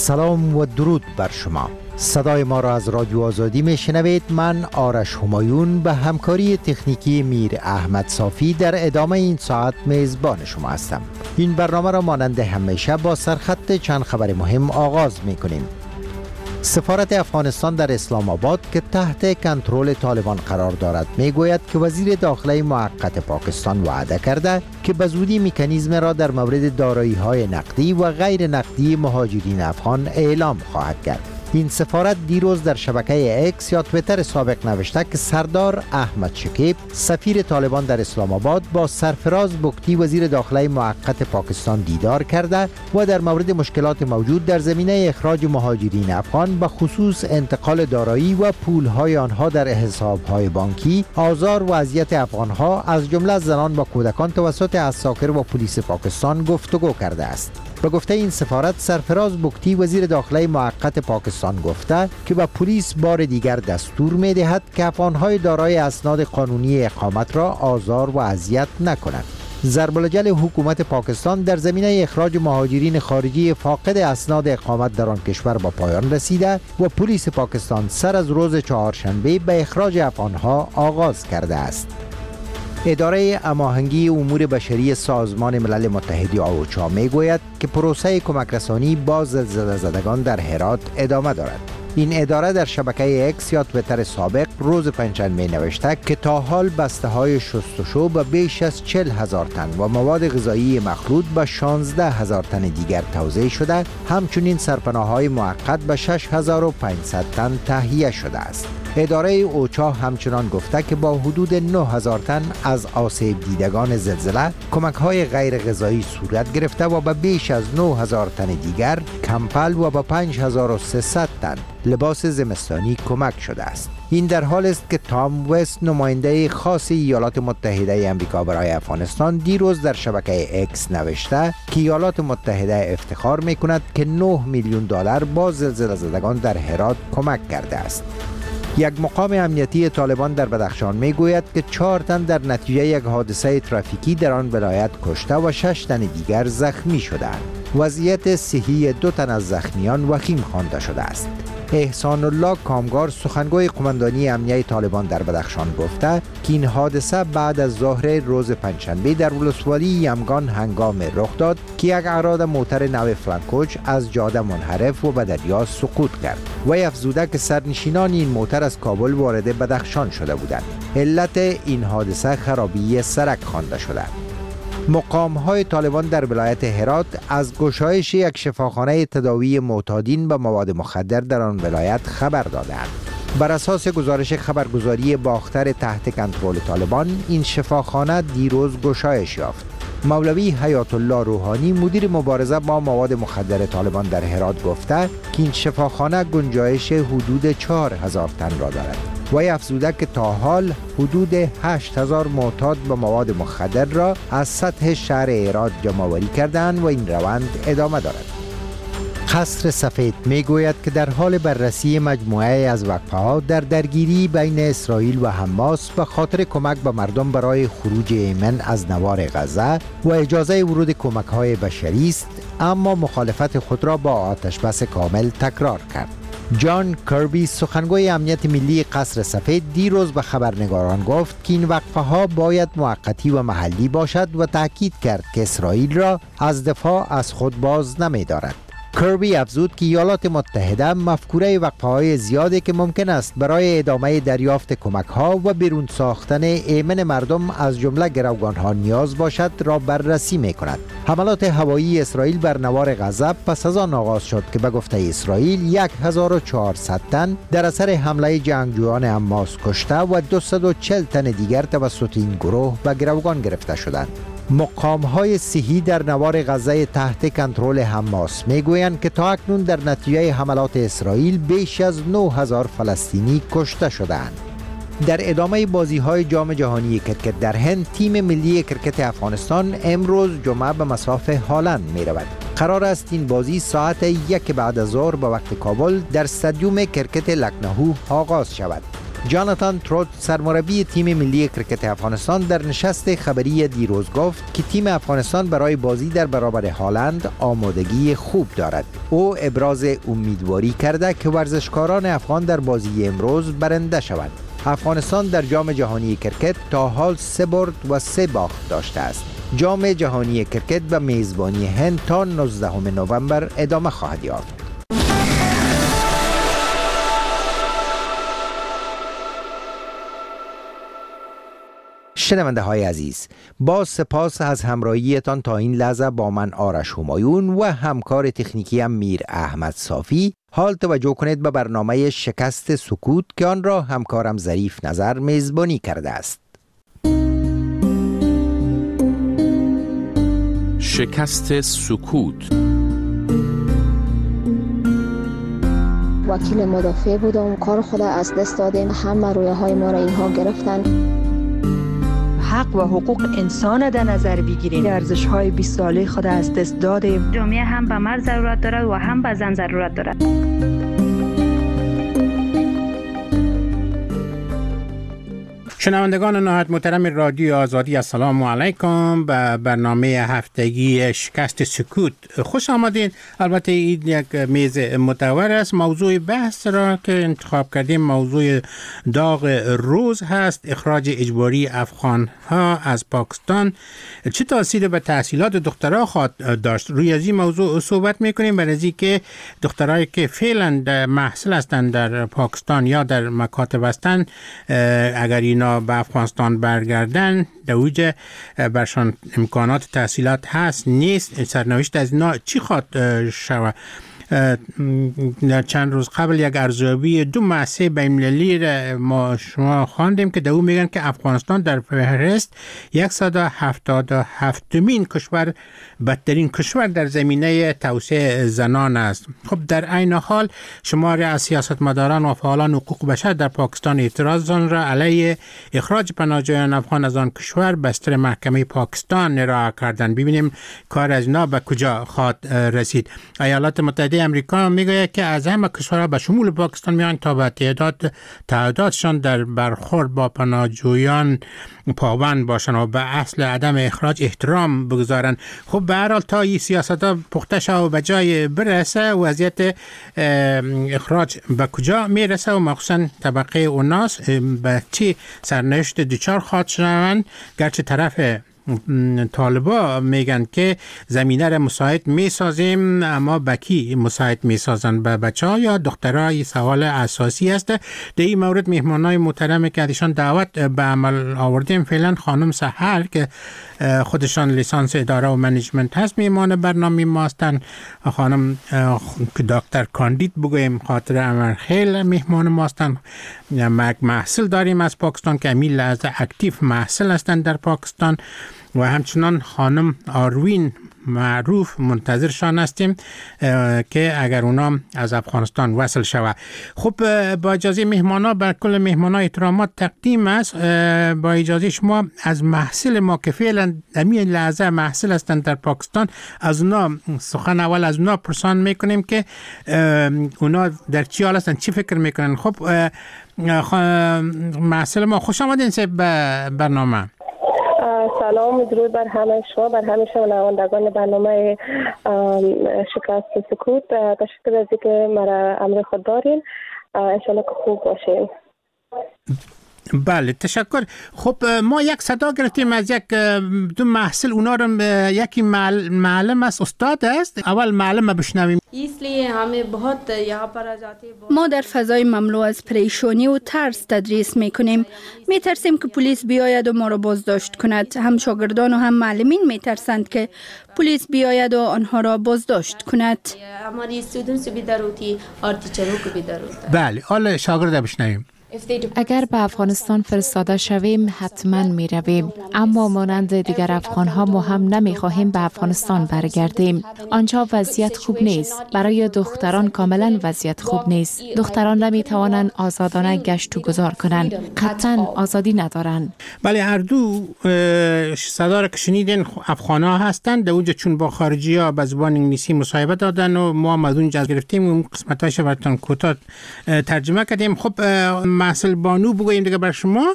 سلام و درود بر شما. صدای ما را از رادیو آزادی میشنوید. من آرش همایون به همکاری تکنیکی میر احمد صافی در ادامه این ساعت میزبان شما هستم. این برنامه را مانند همیشه با سرخط چند خبر مهم آغاز میکنیم. سفارت افغانستان در اسلام آباد که تحت کنترل طالبان قرار دارد میگوید که وزیر داخله موقت پاکستان وعده کرده که به زودی مکانیزم را در مورد دارایی‌های نقدی و غیر نقدی مهاجرین افغان اعلام خواهد کرد. این سفارت دیروز در شبکه اکس یا تویتر سابق نوشته که سردار احمد شکیب سفیر طالبان در اسلام آباد با سرفراز بگتی وزیر داخله موقت پاکستان دیدار کرده و در مورد مشکلات موجود در زمینه اخراج مهاجرین افغان به خصوص انتقال دارایی و پولهای آنها در حسابهای بانکی، آزار و اذیت افغانها از جمله زنان و کودکان توسط عساکر و پلیس پاکستان گفتگو کرده است. به گفته این سفارت، سرفراز بگتی وزیر داخله موقت پاکستان گفته که به پلیس بار دیگر دستور می دهد که افغانهای دارای اسناد قانونی اقامت را آزار و اذیت نکنند. ضرب الجل حکومت پاکستان در زمینه اخراج مهاجرین خارجی فاقد اسناد اقامت در آن کشور با پایان رسیده و پلیس پاکستان سر از روز چهارشنبه به اخراج افغانها آغاز کرده است. اداره هماهنگی امور بشری سازمان ملل متحد اوچا میگوید که پروسه کمک رسانی با زلزله زدگان در هرات ادامه دارد. این اداره در شبکه اکس یا تویتر سابق روز پنجشنبه نوشته که تا حال بسته های شستشو به بیش از 40,000 تن و مواد غذایی مخلوط به 16,000 تن دیگر توزیع شده، همچنین سرپناه‌های موقت به 6,500 تن تهیه شده است. اداره اوچا همچنان گفته که با حدود 9,000 تن از آسیب دیدگان زلزله کمک‌های غیر غذایی صورت گرفته و به بیش از 9,000 تن دیگر کمپل و به 5,300 تن لباس زمستانی کمک شده است. این در حال است که تام وست، نماینده خاص ایالات متحده آمریکا برای افغانستان، دیروز در شبکه اکس نوشته که ایالات متحده افتخار می‌کند که 9 میلیون دلار با زلزله زدگان در هرات کمک کرده است. یک مقام امنیتی طالبان در بدخشان میگوید که 4 تن در نتیجه یک حادثه ترافیکی در آن ولایت کشته و 6 تن دیگر زخمی شدند. وضعیت صحی 2 تن از زخمیان وخیم خوانده شده است. احسان الله کامگار، سخنگوی قماندانی امنیه طالبان در بدخشان، گفته که این حادثه بعد از ظهر روز پنجشنبه در ولسوالی یمگان هنگام رخ داد که یک اعراد موتر نو فرانکوچ از جاده منحرف و به دریا سقوط کرد. وی افزوده که سرنشینان این موتر از کابل وارد بدخشان شده بودند. علت این حادثه خرابی سرک خوانده شده. مقام‌های طالبان در ولایت هرات از گشایش یک شفاخانه تداوی معتادین به مواد مخدر در آن ولایت خبر دادند. بر اساس گزارش خبرگزاری باختر تحت کنترل طالبان، این شفاخانه دیروز گشایش یافت. مولوی حیات الله روحانی، مدیر مبارزه با مواد مخدر طالبان در هرات، گفته که این شفاخانه گنجایش حدود 4,000 تن را دارد. وی افزوده که تا حال حدود 8,000 معتاد به مواد مخدر را از سطح شهر هرات جمع‌آوری کردند و این روند ادامه دارد. قصر سفید میگوید که در حال بررسی مجموعه از وقفه‌ها در درگیری بین اسرائیل و حماس به خاطر کمک به مردم برای خروج ایمن از نوار غزه و اجازه ورود کمک‌های بشری است، اما مخالفت خود را با آتش بس کامل تکرار کرد. جان کربی، سخنگوی امنیت ملی قصر سفید، دیروز به خبرنگاران گفت که این وقفه‌ها باید موقتی و محلی باشد و تاکید کرد که اسرائیل را از دفاع از خود باز نمی‌دارد. کربی افزود که ایالات متحده مفکوره وقفه‌های زیادی که ممکن است برای ادامه دریافت کمک‌ها و بیرون ساختن ایمن مردم از جمله گروگان‌ها نیاز باشد را بررسی می‌کند. حملات هوایی اسرائیل بر نوار غزه پس از آن آغاز شد که به گفته اسرائیل 1,400 تن در اثر حمله جنگجویان حماس کشته و 240 تن دیگر توسط این گروه به گروگان گرفته شدند. مقام‌های صحی در نوار غزه تحت کنترل حماس میگویند که تا اکنون در نتیجه حملات اسرائیل بیش از 9,000 فلسطینی کشته شدند. در ادامه بازی‌های جام جهانی کرکت در هند، تیم ملی کرکت افغانستان امروز جمعه به مصاف هالند می‌رود. قرار است این بازی ساعت 1 بعد از ظهر به وقت کابل در استادیوم کرکت لکنهو آغاز شود. جاناتان تروت سرمربی تیم ملی کرکت افغانستان در نشست خبری دیروز گفت که تیم افغانستان برای بازی در برابر هالند آمادگی خوب دارد. او ابراز امیدواری کرده که ورزشکاران افغان در بازی امروز برنده شوند. افغانستان در جام جهانی کرکت تا حال 3 برد و 3 باخت داشته است. جام جهانی کرکت به میزبانی هند تا 19 نوامبر ادامه خواهد یافت. شنونده های عزیز، با سپاس از همراهیتان تا این لحظه با من آرش همایون و همکار تکنیکی میر احمد صافی. حال توجه کنید به برنامه شکست سکوت که آن را همکارم ظریف نظر میزبانی کرده است. شکست سکوت. وکیل مدافع بودم، کار خود از دست دادیم، همه رویه های ما را اینها گرفتن. حق و حقوق انسان در نظر بگیریم. ارزش های 20 ساله خود از دست دادیم. جامعه هم به مرد ضرورت دارد و هم به زن ضرورت دارد. شنوندگان نهایت محترم رادیو آزادی، السلام علیکم. به برنامه هفتگی شکست سکوت خوش آمدین. البته این یک میز مدور است. موضوع بحث را که انتخاب کردیم موضوع داغ روز هست: اخراج اجباری افغان ها از پاکستان چه تاثیر به تحصیلات دخترها خواهد داشت. روی از این موضوع صحبت میکنیم، برای از اینکه دخترایی که فعلا محصل هستند در پاکستان یا در مکاتب هستند، اگر اینا به افغانستان برگردن در اوج برشان امکانات تحصیلات هست نیست، سرنوشت از اینا چی خواهد شود. چند روز قبل یک ارزیابی 2 مؤسسه بین‌المللی ما شما خواندیم که در اون میگن که افغانستان در فهرست 177مین کشور بدترین کشور در زمینه توسعه زنان است. خب در عین حال شماری از سیاستمداران و فعالان حقوق بشر در پاکستان اعتراضان را علیه اخراج پناهجویان افغان از آن کشور بستر محکمه پاکستان ارائه کردند. ببینیم کار از اینا به کجا خواهد رسید. ایالات متحده امریکا میگوید که از همه کشورها به شمول پاکستان میان تا به تعدادشان در برخورد با پناهجویان پابند باشند و به اصل عدم اخراج احترام بگذارند. خب به هر حال تا این سیاست‌ها پخته شود و به جای برسه، وضعیت اخراج به کجا میرسه و مخصوصا طبقه اوناس به چی سرنوشت دچار خواهد شوند. گرچه طرف طالبا میگن که زمینه را مساعد میسازیم، اما بکی مساعد میسازن به بچه ها یا دخترها؟ سوال اساسی است. در این مورد مهمانای محترم که ازشان دعوت به عمل آوردیم فعلا خانم سحر که خودشان لیسانس اداره و منیجمنت هست میهمان برنامه ما هستند، خانم دکتر کاندید بگویم خاطر امر خیل میهمان ما هستند. محصل داریم از پاکستان که امیل از اکتیو محصل هستند در پاکستان و همچنان خانم آروین معروف منتظرشان هستیم که اگر اونا از افغانستان وصل شود. خب با اجازه مهمانا بر کل مهمانا احترامات تقدیم است. با اجازه شما از محصل ما که فعلا همین لحظه محصل هستند در پاکستان، از اونا سخن اول از اونا پرسان میکنیم که اونا در چی حال هستند، چی فکر میکنن. خب محصل ما خوش آمدین به برنامه. سلام، درود بر همه شما، بر همه شنوندگان برنامه شکست سکوت. تشکر از اینکه مرا امر خود دارین. انشالله که خوب باشین. بله تشکر. خب ما یک صدا گرفتیم از یک 2 محصل، اونا رو یکی معلم است، استاد است. اول معلم بشنویم. ما در فضای مملو از پریشانی و ترس تدریس میکنیم. میترسیم که پلیس بیاید و ما را بازداشت کند. هم شاگردان و هم معلمین میترسند که پلیس بیاید و آنها را بازداشت کند. بله حالا شاگرد بشنویم. اگر به افغانستان فرستاده شویم حتما می رویم، اما مانند دیگر افغان ها ما هم نمی خواهیم به افغانستان برگردیم. آنجا وضعیت خوب نیست. برای دختران کاملا وضعیت خوب نیست. دختران نمی توانند آزادانه گشت و گذار کنند. قطعا آزادی ندارند. بله هر دو صدا را که شنیدین افغان ها هستند. در اونجا چون با خارجی ها به زبان انگلیسی مصاحبه دادن و ما از اونجا گرفتیم و قسمتاش براتون کوتاه ترجمه کردیم. خب محصل بانو بگویم دیگه بر شما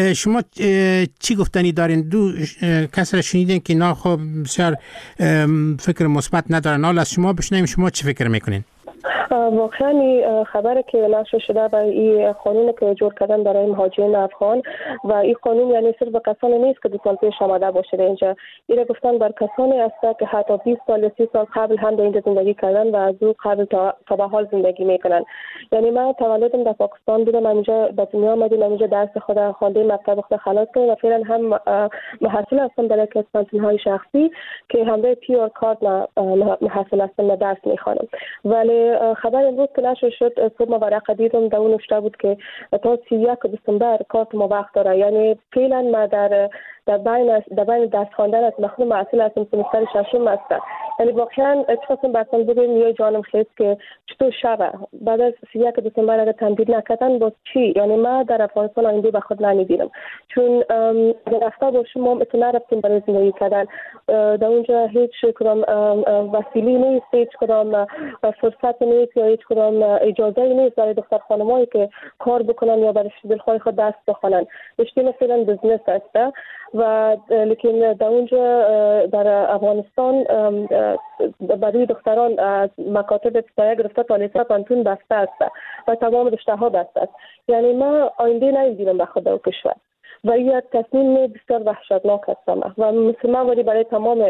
چی گفتنی دارین؟ دو کس را شنیدین که اینا خب بسیار فکر مثبت ندارن، حالا از شما بشنویم شما چی فکر میکنین؟ واقعا این خبر که نشر شده و این قانون که جور کردن برای مهاجرین افغان و این قانون یعنی صرف به کسانی نیست که 2 سال پیش آمده باشه اینجا، این گفتن بر کسانی است که حتی 20 سال یا 30 سال قبل هم در اینجا زندگی کردن و از او قبل تا به حال زندگی میکنن. یعنی من تولدم در پاکستان بودم، اینجا به دنیا آمدیم، اینجا درس خود خواندیم، مکتب خود خلاص کردیم و فعلا هم محصل هستم در یک کانتین‌های شخصی که همراه پیور کارت محصل هستم و درس میخوانم. ولی خبر امروز که نشر شد صبح ما ورقه دیدم در اون نوشته بود که تا 31 دسامبر کارت ما وقت داره. یعنی فعلا ما در بین درس خواندن از مخدوم محصل هستم، سمستر ششم هستم. یعنی واقعا اتفاقا برسان بگویم یه جانم خیست که چطور شبه بعد از 31 دسامبر اگر تمدید نکردن باز چی؟ یعنی ما در افغانستان آینده به خود نمیبینم، چون اگر رفته باشیم ما اتنا رفتیم برای زندگی کردن، در اونجا هیچ کدام وسیله نیست، هیچ کدام فرصت نیست یا هیچ کدام اجازه نیست برای دختر خانمایی که کار بکنن یا برای دلخواه خود درس بخونن. رشته مثلا بزنس است و لیکن در اونجا در افغانستان برای دختران از مکاتب ابتدایی گرفته تا لیسانس پانتون بسته است و تمام رشته ها بسته است. یعنی ما آینده نمی‌بینیم به خود در کشور و این تصمیم بسیار وحشتناک است و مثل ولی برای تمام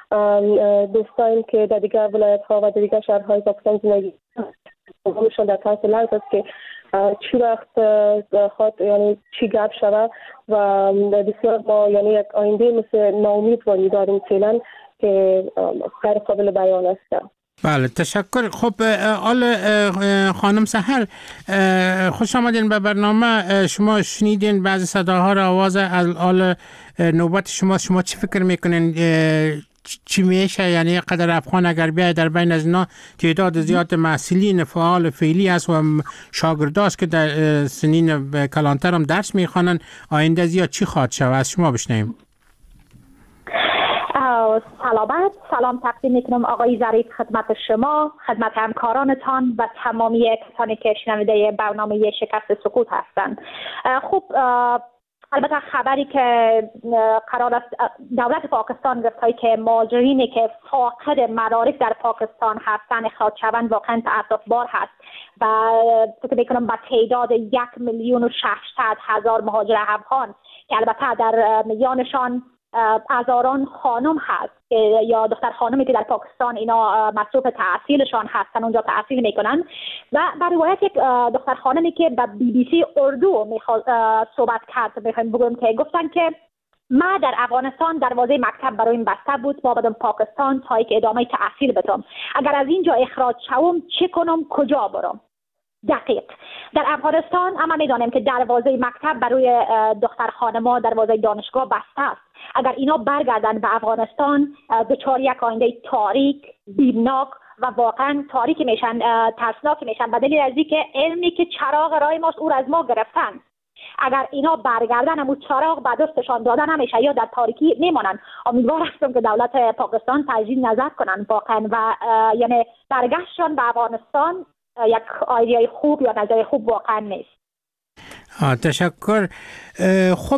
دوستان که در دیگر ولایت ها و در دیگر شهرهای پاکستان زندگی همشون در طرف لحظه است که چی وقت خواهد یعنی چی گپ شود و بسیار ما یعنی یک آینده مثل ناامیدواری داریم فعلا که غیر قابل بیان است. بله تشکر. خب آل خانم سحر خوش آمدین به برنامه. شما شنیدین بعضی صداها را، آواز آل نوبت شما چی فکر میکنین چی میشه؟ یعنی قدر افغان اگر بیاید در بین از اینا تعداد زیاد محصلین فعال فعلی است و شاگرداست که در سنین کلانتر هم درس میخوانن، آینده زیاد چی خواهد شود؟ از شما بشنویم. سلام تقدیم میکنم آقای ظریف خدمت شما، خدمت همکارانتان و تمامی کسانی که شنونده برنامه شکست سکوت هستند. خب البته خبری که قرار است دولت پاکستان گفته که مهاجرینی که فاقد مدارک در پاکستان هستند اخراج شوند واقعا تأسف‌بار هست و فکر میکنم به تعداد 1,600,000 مهاجر افغان که البته در میانشان هزاران خانم هست یا دختر خانمی که در پاکستان اینا مصروف تحصیلشان هستن اونجا تحصیل میکنن و بر روایت یک دختر خانمی که به BBC اردو صحبت کرد میخوایم بگویم که گفتن که ما در افغانستان دروازه مکتب برایم بسته بود، ما بدم پاکستان تا که ادامه تحصیل بدم، اگر از اینجا اخراج شوم چه کنم، کجا برم؟ دقیق در افغانستان اما میدانیم که دروازه مکتب برای دختر خانم‌ها دروازه دانشگاه بسته است. اگر اینا برگردن به افغانستان دچار یک آینده تاریک، بیمناک و واقعا تاریک میشن، ترسناک میشن به دلیل از اینکه علمی که چراغ راه ماست او را از ما گرفتن. اگر اینا برگردن همون چراغ به دستشان دادن نمیشه یا در تاریکی میمانن. امیدوار هستم که دولت پاکستان تجدید نظر کنن واقعا و یعنی برگشتشان به افغانستان یک ایده خوب یا نظر خوب واقعا نیست. تشکر. خب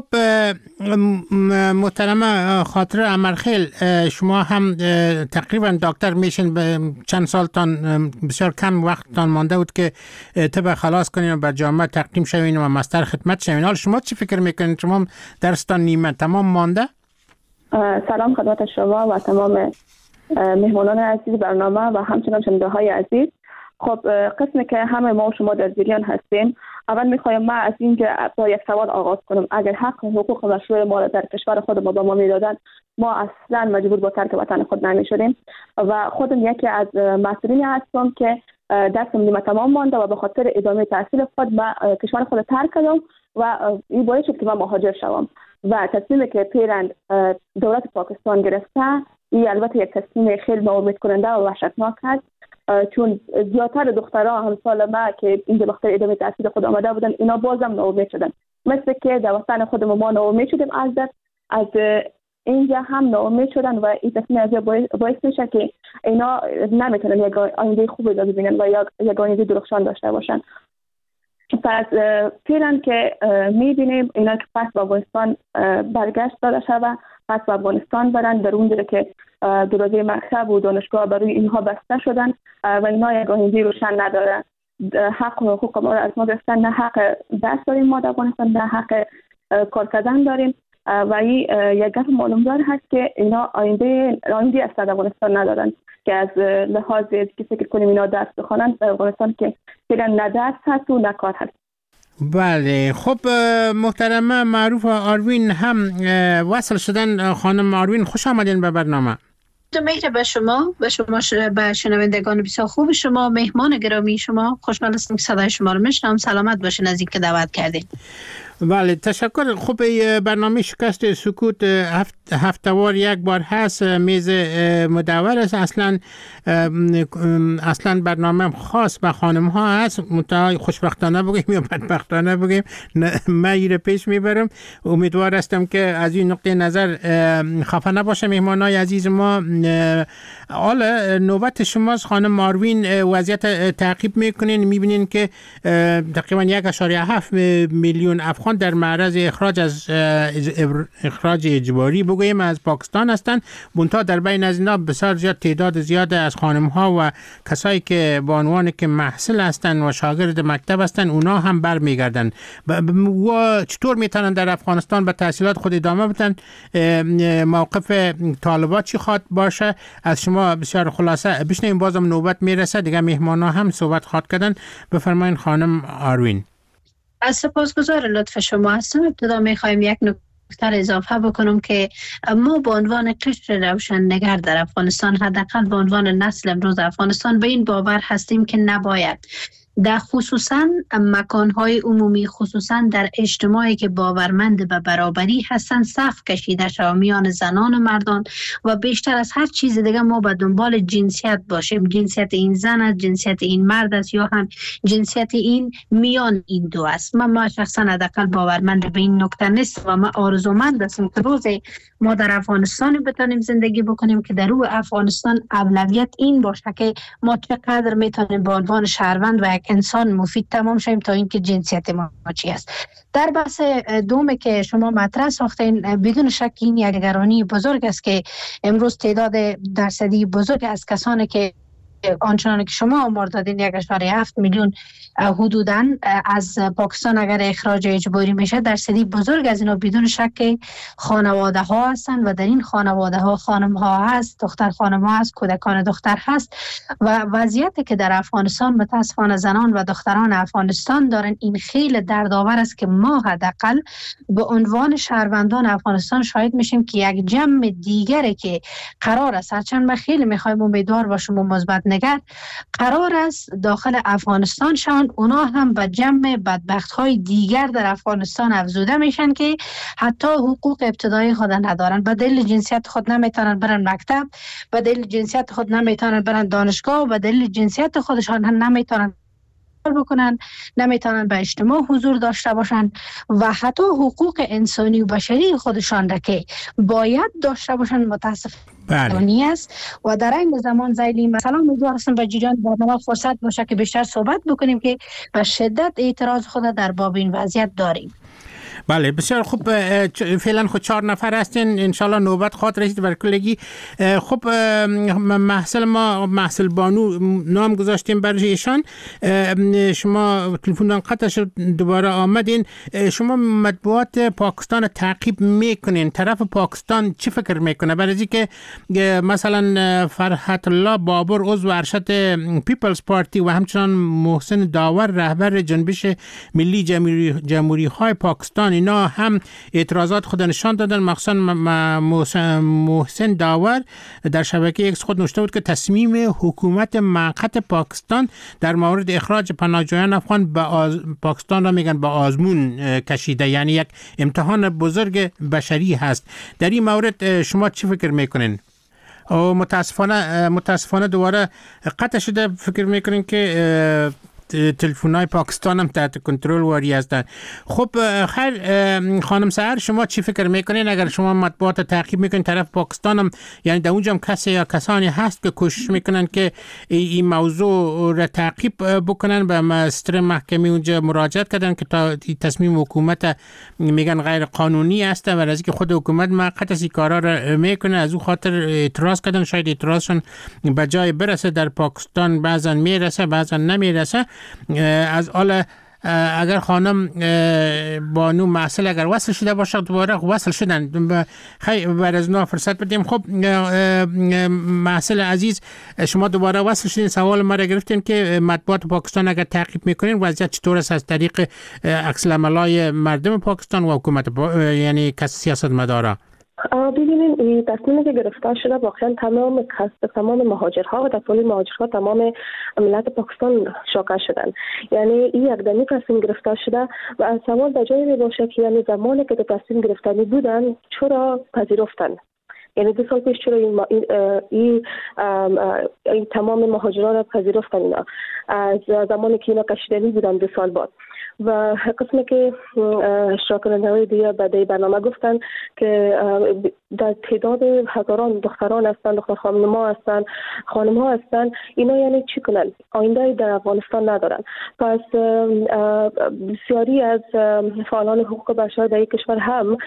محترم خاطره امرخیل، شما هم تقریبا دکتر میشین، به چند سالتان بسیار کم وقتتان مانده بود که طب خلاص کنین و بر جامعه تقدیم شوین و مستر خدمت شوین. حال شما چی فکر میکنین؟ شما درستان نیمه تمام مانده؟ سلام خدمت شما و تمام مهمانان عزیز برنامه و همچنان شنونده های عزیز. خب قسمی که همه ما و شما در جریان هستیم، اول میخوایم ما از اینجا با یک سوال آغاز کنم. اگر حق و حقوق مشروع ما را در کشور خود ما به ما میدادن، ما اصلا مجبور به ترک وطن خود نمیشدیم و خودم یکی از مسئولین هستم که درسم نیمه تمام مانده و به خاطر ادامه تحصیل خود ما کشور خود ترک کردم و این باعث شد که من مهاجر شوم و تصمیمی که پیرند دولت پاکستان گرفته، این البته یک تصمیم خیلی ناامید کننده و وحشتناک است، چون زیادتر دخترها همسال ما که اینجا بخاطر ادامه تحصیل خود آمده بودن، اینا بازم ناامید شدن، مثل که در وطن خودمون ما ناامید شدیم از اینجا هم ناامید شدن و این تصمیم از باعث میشه که اینا نمیتونن یک آینده خوبی ببینن و یک آینده درخشان داشته باشن. پس فعلا که میبینیم اینا که پس به افغانستان برگشت داده شده، پس به افغانستان برن، در اون که دروازه مکتب و دانشگاه برای اینها بسته شدن و اینا یک آینده روشن نداره. حق و حقوق ما را از ما گرفتن، نه حق درس داریم ما در افغانستان، نه حق کار کردن داریم و این یک گپ معلومدار هست که اینا آینده از افغانستان ندارن که از لحاظ که فکر کنیم اینا درس بخوانن در افغانستان که فعلا نه درس هست و نه کار هست. بله، خب محترمه معروف آروین هم وصل شدن. خانم آروین خوش آمدین به برنامه. مهر به شما به شنوندگان بسیار خوب شما، مهمان گرامی شما، خوشحال هستم که صدای شما رو میشنوم. سلامت باشین از اینکه دعوت کردین. بله تشکر. خب برنامه شکست سکوت هفته‌وار یک بار هست، میز مدور است. اصلا برنامه خاص به خانم ها هست، خوشبختانه بگیم یا بدبختانه بگیم من پیش میبرم. امیدوار هستم که از این نقطه نظر خفه نباشه مهمانای عزیز ما. حالا نوبت شماست خانم آروین. وضعیت تعقیب میکنین، میبینین که تقریبا 1.7 میلیون افغان در معرض اخراج اجباری بگوییم از پاکستان هستند. منتها در بین از اینا بسیار زیاد تعداد زیاد از خانم ها و کسایی که به عنوان که محصل هستند و شاگرد مکتب هستند اونا هم برمیگردن. و چطور میتونن در افغانستان به تحصیلات خود ادامه بدن؟ موقف طالبات چی خواد باشه؟ از شما بسیار خلاصه بشنویم، بازم نوبت میرسه دیگه مهمانا هم صحبت خواد کردن. بفرمایید خانم آروین. از سپاسگزار لطف شما هستم. ابتدا میخوایم یک نکته اضافه بکنم که ما به عنوان قشر روشنگر در افغانستان، حداقل به عنوان نسل امروز افغانستان، به این باور هستیم که نباید در خصوصا مکانهای عمومی، خصوصا در اجتماعی که باورمند به برابری هستند، صف کشیده شود میان زنان و مردان و بیشتر از هر چیز دیگه ما به دنبال جنسیت باشیم. جنسیت این زن است، جنسیت این مرد است، یا هم جنسیت این میان این دو است. ما شخصا حداقل باورمند به این نکته نیست و ما آرزومند هستیم که روزی ما در افغانستان بتونیم زندگی بکنیم که در روی افغانستان اولویت این باشه که ما چقدر میتونیم به عنوان شهروند و یک انسان مفید تمام شیم تا اینکه جنسیت ما چی است. در بحث دوم که شما مطرح ساختین، بدون شک این یک نگرانی بزرگ است که امروز تعداد درصدی بزرگ از کسانی که آنچنان که شما آمار دادین 1.7 میلیون حدوداً از پاکستان اگر اخراج اجباری میشه، درصدی بزرگ از اینا بدون شک خانواده ها هستند و در این خانواده ها خانم ها هست، دختر خانم ها هست، کودکان دختر هست و وضعیتی که در افغانستان متاسفانه زنان و دختران افغانستان دارن این خیلی دردآور است که ما حداقل به عنوان شهروندان افغانستان شاهد میشیم که یک جمع دیگری که قرار است، هرچند ما خیلی میخوایم امیدوار باشیم و مثبت نگر، قرار است داخل افغانستان شون، اونا هم به جمع بدبخت‌های دیگر در افغانستان افزوده میشن که حتی حقوق ابتدایی خود ندارن. به دلیل جنسیت خود نمیتونن برن مکتب، به دلیل جنسیت خود نمیتونن برن دانشگاه و به دلیل جنسیت خودشان هم نمیتونن بکنن، نمیتونن به اجتماع حضور داشته باشن و حتی حقوق انسانی و بشری خودشان را که باید داشته باشن متاسفانه است. و در این زمان زیلی مثلا امیدوار هستم به جریان برنامه فرصت باشه که بیشتر صحبت بکنیم که به شدت اعتراض خود در باب این وضعیت داریم. بله بسیار خوب. فعلا خود 4 نفر هستین، انشالله نوبت خواهد رسید بر کلگی. خب محصل بانو نام گذاشتیم برای ایشان. شما تلفن قطع شد دوباره آمدین. شما مطبوعات پاکستان تعقیب میکنین، طرف پاکستان چی فکر میکنه؟ برای که مثلا فرحت الله بابر عضو ارشد پیپلز پارتی و همچنان محسن داور رهبر جنبش ملی جمهوری های پاکستان اینا هم اعتراضات خود نشان دادن. مخصوصا محسن داور در شبکه ایکس خود نوشته بود که تصمیم حکومت موقت پاکستان در مورد اخراج پناهجویان افغان به پاکستان را میگن به آزمون کشیده، یعنی یک امتحان بزرگ بشری هست. در این مورد شما چی فکر میکنین؟ متاسفانه دوباره قطع شده. فکر میکنین که تلفن‌های پاکستان هم تحت کنترل واری هستند. خب خیر خانم سحر، شما چی فکر میکنین اگر شما مطبوعات تعقیب میکنین طرف پاکستان هم، یعنی در اونجا هم کسی یا کسانی هست که کوشش میکنن که این موضوع را تعقیب بکنن، به مستر محکمه اونجا مراجعت کردن که تا تصمیم حکومت میگن غیر قانونی است و از اینکه خود حکومت موقت از این کارا را میکنه از اون خاطر اعتراض کردن، شاید اعتراضشون به جای برسه. در پاکستان بعضا میرسه بعضا نمیرسه. از حالا اگر خانم بانو معسل اگر وصل شده باشه دوباره وصل شدن، خیلی بعد از فرصت بدیم. خب معسل عزیز، شما دوباره وصل شدین، سوال ما را گرفتین که مطبوعات پاکستان اگر تعقیب میکنین وضعیت چطور است از طریق عکس العملای مردم پاکستان و حکومت یعنی سیاست مدارا؟ ببینید این تصمیمی که گرفته شده واقعا تمام مهاجرها و دفعه مهاجرها تمام ملت پاکستان شاکه شدن. یعنی این یک دمی تصمیم گرفته شده و سوال در جایی می باشه که یعنی زمانی که تصمیم گرفتنی بودن چرا پذیرفتن؟ یعنی 2 سال پیش چرا این تمام مهاجران را پذیرفتن اینا از زمانی که اینا کشیدنی بودن 2 سال بعد. و قسمی که اشتراک کننده‌های دیگه بعد برنامه گفتن که در تعداد هزاران دختران هستن، دختر خانم ها هستن، اینا یعنی چی کنن؟ آینده در افغانستان ندارن. پس بسیاری از فعالان حقوق بشر در این کشور هم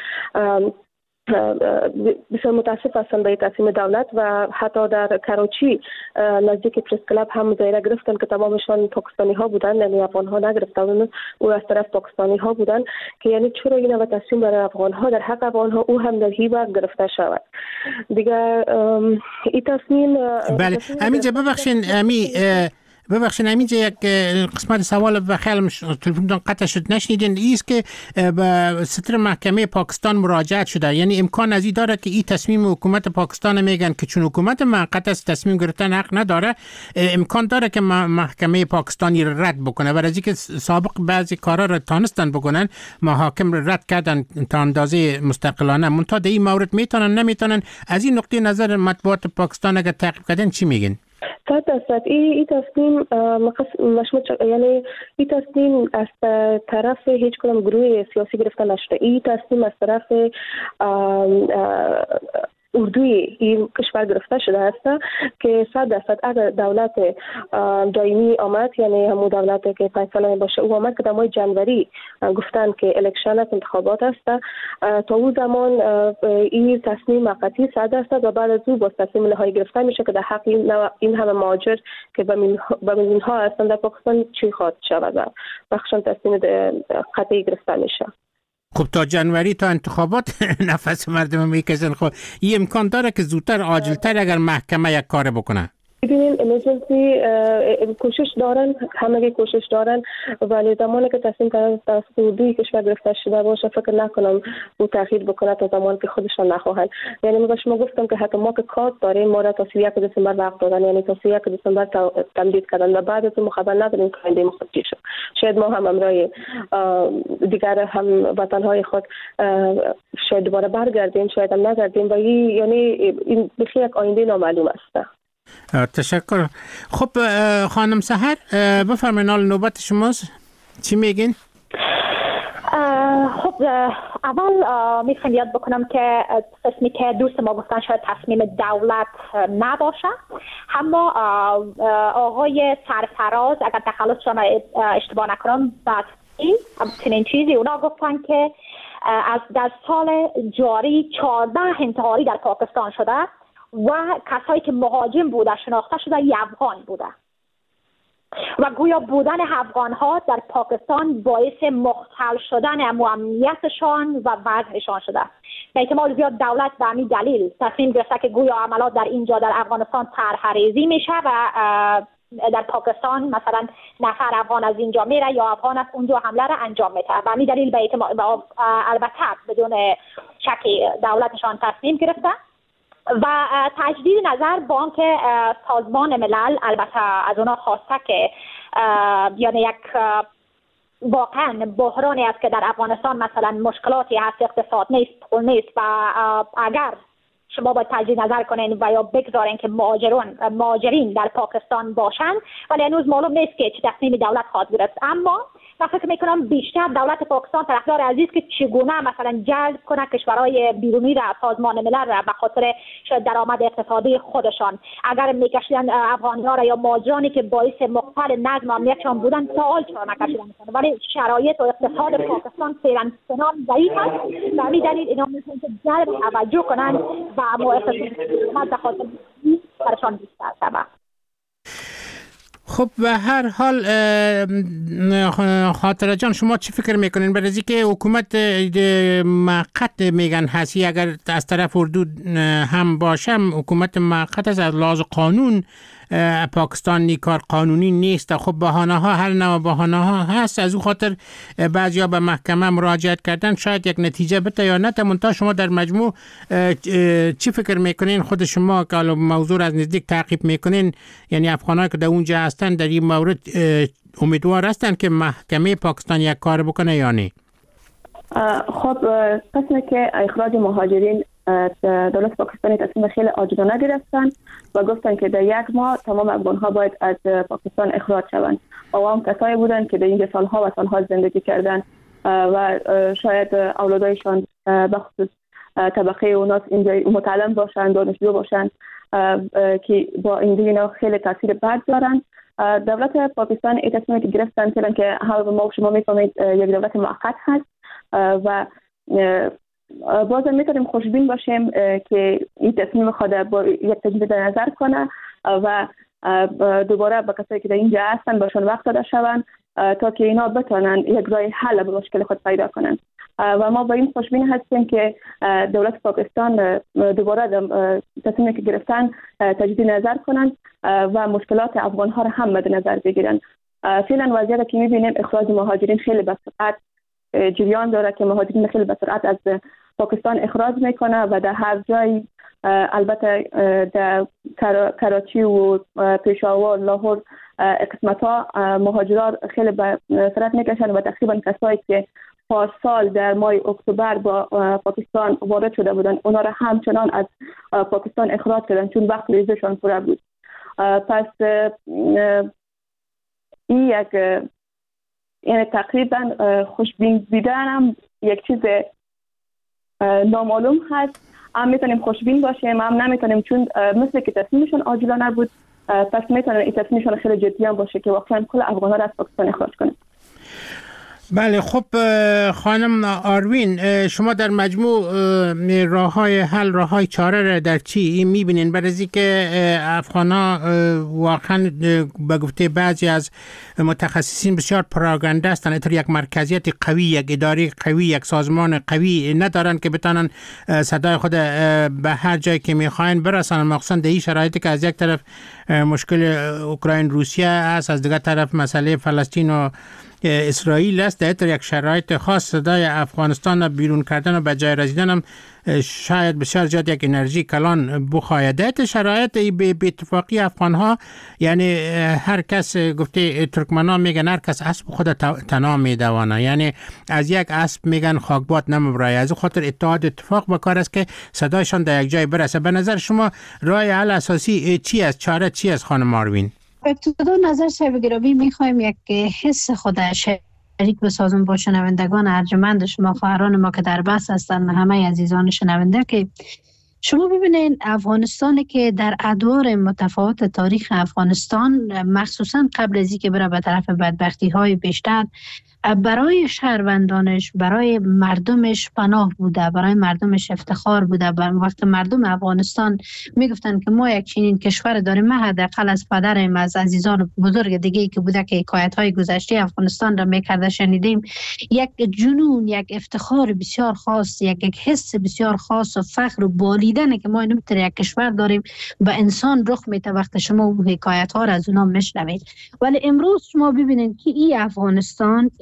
بسیار متاسف هستند به تصمیم دولت و حتی در کراچی نزدیک پرس کلاب هم مظاهره گرفتن که تمامشان پاکستانی ها بودن، یعنی افغان ها نگرفتن، او از طرف پاکستانی ها بودن که یعنی چرا این و تصمیم برای افغان ها در حق افغان ها او هم در هی وقت گرفته شود دیگه. این تصمیم بله همینجا ببخشید همینجا یک قسمت سوال و خیلی تلفنتون قطع شد نشنیدین، ایست که به ستر محکمه پاکستان مراجعت شده، یعنی امکان از این داره که این تصمیم حکومت پاکستان میگن که چون حکومت موقت است تصمیم گرفتن حق نداره، امکان داره که محکمه پاکستانی رد بکنه و از اینکه سابق بعضی کارا را تانستن بکنن محاکم رد کردن تا اندازه مستقلانه، منتها در این مورد میتونن نمیتونن. از این نقطه نظر مطبوعات پاکستان اگر تعقیب کردن چی میگن؟ 100% این تصمیم یعنی این تصمیم از طرف هیچ کدام گروه سیاسی گرفته نشده. این تصمیم از طرف اردوی این کشور گرفته شده است که 100% اگر دولت دائمی آمد، یعنی همون دولتی که فیصله باشه او آمد که در ماه جنوری گفتن که الکشن است، انتخابات است، تا اون زمان این تصمیم موقتی 100% و بعد از او با تصمیم نهایی گرفته میشه که در حق این همه مهاجر که به میلیون ها هستند در پاکستان چی خواهد شود و بخشان تصمیم قطعی گرفته میشه. خب تا جنوری تا انتخابات نفس مردم میکشن. خب این امکان داره که زودتر عاجلتر اگر محکمه یک کار بکنه؟ ببینین امرجنسی کوشش دارن، همه کوشش دارن، ولی زمانی که تصمیم توسط اردوی کشور گرفته شده باشه فکر نکنم او تأخیر بکنه تا زمانی که خودشان نخواهن. یعنی من به شما گفتم که حتی ما که کارت داریم، ما را تا 31 دسامبر وقت دادن، یعنی تا 31 دسامبر تمدید کردن و بعد از اون خبر نداریم که آینده ما خود چی شد. شاید ما هم امرای دیگر هم وطنهای خود شاید دوباره برگردیم، شاید هم نگردیم و یعنی این بخیر یک آینده نامعلوم است. تشکر. خب خانم سحر بفرمایید نوبت شماست، چی میگین؟ خب اول میخوام یاد بکنم که قسمی که دوست ما گفتن شاید تصمیم دولت نباشه، اما آقای سرفراز اگر تخلصشان اشتباه نکنم چنین چیزی اونا گفتن که در سال جاری 14 انتحاری در پاکستان شده و کسایی که مهاجم بوده شناخته شده افغان بوده و گویا بودن افغان ها در پاکستان باعث مختل شدن امنیتشان و وضعشان شده. به احتمال زیاد دولت به همین دلیل تصمیم گرفته که گویا عملات در اینجا در افغانستان طرح‌ریزی میشه و در پاکستان مثلا نفر افغان از اینجا میره یا افغان از اونجا حمله را انجام میده. به همین دلیل به احتمال البته بدون شکی دولتشان تصمیم گرفته و تجدید نظر با آنکه سازمان ملل البته از اونا خواسته که یعنی یک واقعا بحرانی است که در افغانستان مثلا مشکلاتی هست، اقتصاد نیست، پول نیست و اگر شما باید تجدید نظر کنین و یا بگذارین که مهاجرین در پاکستان باشند، ولی هنوز معلوم نیست که چه تصمیمی دولت خواهد گرفت. اما من فکر میکنم بیشتر دولت پاکستان طرفدار عزیز که چگونه مثلا جلب کنه کشورهای بیرونی را، سازمان ملل را به خاطر شاید درآمد اقتصادی خودشان. اگر میکشیدن افغانی‌ها را یا مهاجرانی که باعث مقتل نظم و امنیتشان بودن تا حال چرا نکشیدن، ولی شرایط و اقتصاد پاکستان فعلا ضعیف است و همین دلیل اینا میتونن جلب توجه کنن و اقتصاد به خاطر برشان بیشتر تبع. خب به هر حال خاطره جان، شما چی فکر میکنین برای اینکه حکومت موقت میگن هستی، اگر از طرف اردو هم باشه حکومت موقت است، از لحاظ قانون پاکستان کار قانونی نیست. خب بهانه ها هر نوع بهانه ها هست، از اون خاطر بعضیا به محکمه مراجعت کردن، شاید یک نتیجه بده یا نه. منتها شما در مجموع چی فکر میکنین؟ خود شما که موضوع از نزدیک تعقیب میکنین، یعنی افغانایی که در اونجا هستن در این مورد امیدوار هستن که محکمه پاکستان یک کار بکنه یا نه؟ خب قسمه که اخراج مهاجرین دولت پاکستانی تصمیم خیلی عاجلانه گرفتن و گفتن که در 1 ماه تمام افغان‌ها باید از پاکستان اخراج شوند. و هم کسایی بودن که در اینجا سالها و سالها زندگی کردن و شاید اولادایشان به خصوص طبقه اوناس اینجا متعلم باشن، دانشجو باشن که با این خیلی تاثیر بد دارن. دولت پاکستان این تصمیمی که گرفتن چون که ما شما میفهمید یک دولت موقت هست و بازم میتونیم خوشبین باشیم که این تصمیم خود با یک تجدید نظر کنه و دوباره به کسایی که در اینجا هستن باشون وقت داده شوند تا که اینا بتونن یک راه حل به مشکل خود پیدا کنن. و ما با این خوشبین هستیم که دولت پاکستان دوباره تصمیمی که گرفتن تجدید نظر کنن و مشکلات افغان ها را هم مد نظر بگیرن. فعلا وضعیتی که میبینیم اخراج مهاجرین خیلی به سرعت جریان داره که مهاجرین خیلی به سرعت از پاکستان اخراج میکنه و در هر جایی، البته در کراچی و پشاور، لاهور قسمت ها مهاجران خیلی به سرعت میکشن و تقریبا کسایی که پارسال در ماه اکتبر با پاکستان وارد شده بودن اونا را همچنان از پاکستان اخراج کردن چون وقت ویزاشون پوره بود. پس این یک یعنی تقریبا خوشبین دیدن هم یک چیز نامعلوم هست. هم میتونیم خوشبین باشیم هم نمیتونیم چون مثل که تصمیمشون عاجلانه بود، پس میتونیم این تصمیمشون خیلی جدی هم باشه که واقعا کل افغان‌ها را از پاکستان اخراج کنه. بله. خب خانم آروین، شما در مجموع راه‌های حل، راه‌های چاره را در چی می‌بینین؟ برای اینکه افغان‌ها واقعا به گفته بعضی از متخصصین بسیار پراگنده هستند، اینطور یک مرکزیت قوی، یک اداره قوی، یک سازمان قوی ندارن که بتونن صدای خود به هر جایی که می‌خواین برسانن، مخصوصا در این شرایطی که از یک طرف مشکل اوکراین روسیه است، از دیگر طرف مسئله فلسطین و اسرائیل است. در یک شرایط خاص صدای افغانستان را بیرون کردن و به جای رسیدن هم شاید بسیار زیاد یک انرژی کلان بخواهد. شرایط به اتفاقی افغان ها، یعنی هر کس گفته ترکمن ها میگن هر کس اسب خود تنها میدوانه، یعنی از یک اسب میگن خاکبات نمیبرای. از خاطر اتحاد اتفاق بکار است که صدایشان در یک جای برسه. به نظر شما راه حل اساسی چی است؟ چاره چی است خانم آروین؟ ابتدا نظر صاحب گرامی میخوایم یک حس خود شریک بسازم با شنوندگان ارجمند شما، خواهران ما که در بس هستن، همه عزیزان شنونده، که شما ببینید افغانستانی که در ادوار متفاوت تاریخ افغانستان، مخصوصا قبل از اینکه بره به طرف بدبختی های بیشتر، برای شهروندانش، برای مردمش پناه بوده، برای مردمش افتخار بوده. وقت مردم افغانستان میگفتن که ما یک چنین کشور داریم، ما حداقل از پدرم، از عزیزان بزرگ دیگه که بوده که حکایت های گذشته افغانستان را میکرده شنیدیم، یک جنون، یک افتخار بسیار خاص، یک حس بسیار خاص و فخر و بالیدن که ما اینطور یک کشور داریم و انسان رخ میده وقت شما حکایت ها را از اونا میشنوید. ولی امروز شما ببینید که این افغانستان، این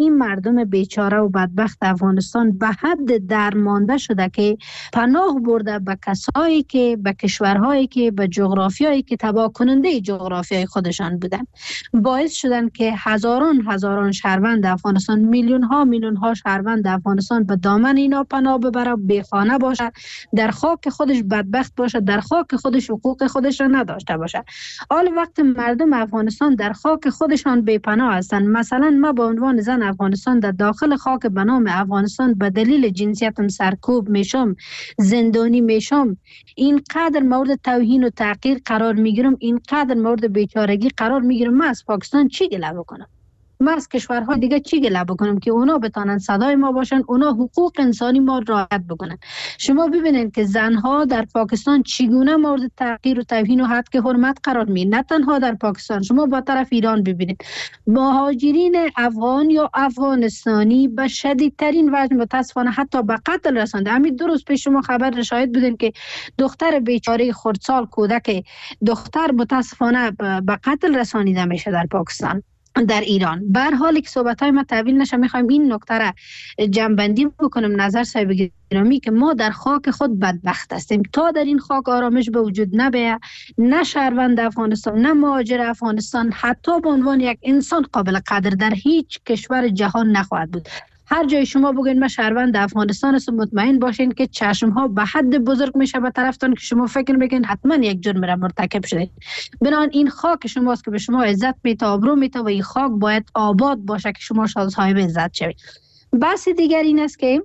این مردم بیچاره و بدبخت افغانستان به حد درمانده شده که پناه برده به کسایی که به کشورهایی که به جغرافیایی که تباه کننده جغرافیای خودشان بودن، باعث شدن که هزاران شهروند افغانستان، میلیون ها شهروند افغانستان به دامن اینا پناه ببره، بیخانه باشه، در خاک خودش بدبخت باشه، در خاک خودش حقوق خودش را نداشته باشه. حال وقت مردم افغانستان در خاک خودشان بی‌پناه هستند، مثلا من به عنوان زن افغانستان در داخل خاک به نام افغانستان به دلیل جنسیتم سرکوب میشم، زندانی میشم، اینقدر مورد توهین و تحقیر قرار میگیرم، اینقدر مورد بیچارگی قرار میگیرم، من از پاکستان چی گله بکنم؟ ما از کشورهای دیگه چی گله بکنم که اونا بتانن صدای ما باشن، اونا حقوق انسانی ما رعایت بکنن؟ شما ببینید که زنها در پاکستان چگونه مورد تحقیر و توهین و حد که حرمت قرار می، نه تنها در پاکستان، شما با طرف ایران ببینید مهاجرین افغان یا افغانستانی به شدیدترین وجه متاسفانه حتی به قتل رسانده. همین دو روز پیش شما خبر شاهد بودین که دختر بیچاره خردسال کودک دختر متاسفانه به قتل رسانیده میشه در پاکستان، در ایران. به هر حال که صحبت‌های ما طویل نشه، می‌خوایم این نکته را جمع‌بندی بکنم نظر صاحب گرامی که ما در خاک خود بدبخت هستیم. تا در این خاک آرامش به وجود نبیه، نه شهروند افغانستان، نه مهاجر افغانستان حتی به عنوان یک انسان قابل قدر در هیچ کشور جهان نخواهد بود. هر جای شما بگین ما شهروند افغانستان است، مطمئن باشین که چشم ها به حد بزرگ میشه به طرفتان که شما فکر میکنین حتما یک جرم را مرتکب شده. بنابراین این خاک شماست که به شما عزت میده، آبرو میده و این خاک باید آباد باشه که شما صاحب عزت شوید. بحث دیگر این است که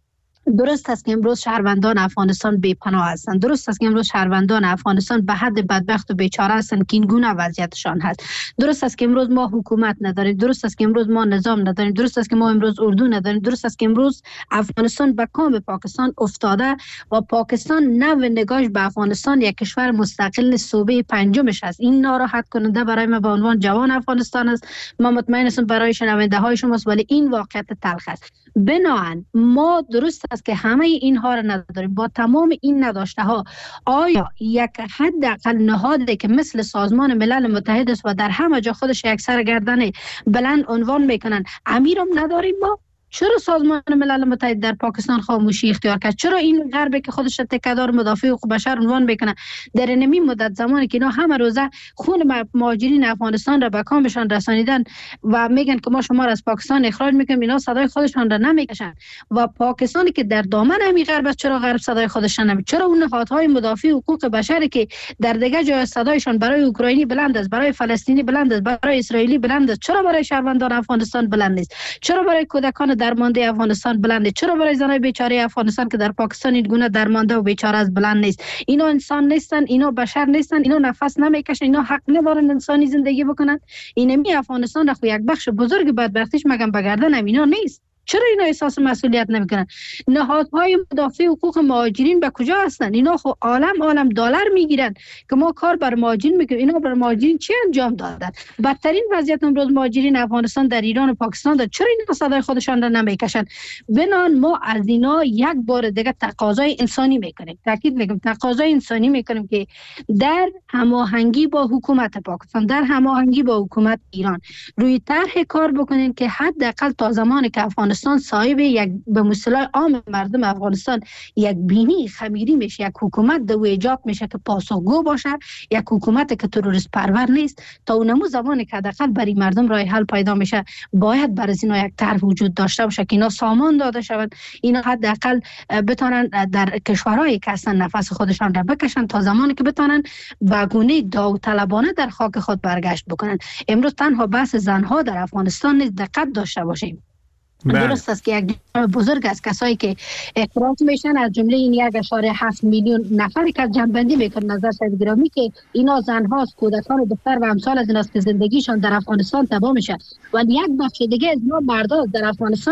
درست است که امروز شهروندان افغانستان بی‌پناه هستند، درست است که امروز شهروندان افغانستان به حد بدبخت و بیچاره هستند که این گونه وضعیتشان هست، درست است که امروز ما حکومت نداریم، درست است که امروز ما نظام نداریم، درست است که ما امروز اردو نداریم، درست است که امروز افغانستان به کام پاکستان افتاده و پاکستان نو نگاهش به افغانستان یک کشور مستقل صوبه پنجمش است. این ناراحت کننده برای ما به عنوان جوان افغانستان است، ما مطمئن هستم برای شنونده های شماست، ولی این واقعیت تلخ است. بنابراین ما درست است که همه اینها را نداریم. با تمام این نداشته ها آیا یک حداقل نهادی که مثل سازمان ملل متحد است و در همه جا خودش یک سرگردن بلند عنوان میکنن، امیرم نداریم ما؟ چرا سازمان ملل متحد در پاکستان خاموشی اختیار کرد؟ چرا این غربی که خودش تکیه‌دار مدافع حقوق بشر عنوان میکنه در این مدت زمانی که اینا همه روزه خون مهاجرین افغانستان را به کامشان رسانیدن و میگن که ما شما را از پاکستان اخراج میکنیم، اینا صدای خودشان را نمیکشن و پاکستانی که در دامن همین غرب است چرا غرب صدای خودشان نمی؟ چرا اون نهادهای مدافع حقوق بشری که در دیگه جای صدایشان برای اوکراینی بلند است، برای فلسطینی بلند است، برای اسرائیلی بلند است، چرا برای شهروندان افغانستان بلند نیست؟ چرا برای کودکان درمانده افغانستان بلنده؟ چرا برای زنای بیچاره افغانستان که در پاکستان این گونه درمانده و بیچاره از بلند نیست؟ اینا انسان نیستن، اینا بشر نیستن، اینا نفس نمیکشن، اینا حق ندارن انسانی زندگی بکنن؟ اینمی افغانستان را خو یک بخش بزرگ بدبختیش مگم به گردن اینا نیست؟ چرا اینا احساس مسئولیت نمیکنن؟ نهادهای مدافع حقوق مهاجرین به کجا هستن؟ اینا خو عالم دلار میگیرن که ما کار بر مهاجرین میکنیم، اینا بر مهاجرین چی انجام دادن؟ بدترین وضعیت امروز مهاجرین افغانستان در ایران و پاکستان داره. چرا اینا صدای خودشان را نمیکشن؟ بنان ما از اینا یک بار دیگه تقاضای انسانی میکنیم، تاکید میکنم تقاضای انسانی میکنیم که در هماهنگی با حکومت پاکستان، در هماهنگی با حکومت ایران روی طرح کار بکنین که حداقل تا زمانی که افغانستان صاحب یک به مصطلح عام مردم افغانستان یک بینی خمیری میشه، یک حکومت دو ایجاد میشه که پاسخگو باشه، یک حکومت که تروریست پرور نیست، تا اونمو زمانی که حداقل برای مردم راه حل پیدا میشه باید بر از اینا یک طرح وجود داشته باشه که اینا سامان داده شود، اینا حداقل بتونن در کشورهایی که هستن نفس خودشان را بکشن تا زمانی که بتونن به گونه داوطلبانه در خاک خود برگشت بکنن. امروز تنها بحث زنها در افغانستان نیست، دقت داشته باشیم. درست است که یک بزرگ از کسایی که اخراج میشن از جمله این 1.7 میلیون نفری که جنبندی میکنن نظر صاحب گرامی که اینا زنهاست، کودکان و دختر و امثال از ایناست که زندگیشان در افغانستان تباه میشه و یک بخش دیگه از ما مردان در افغانستان که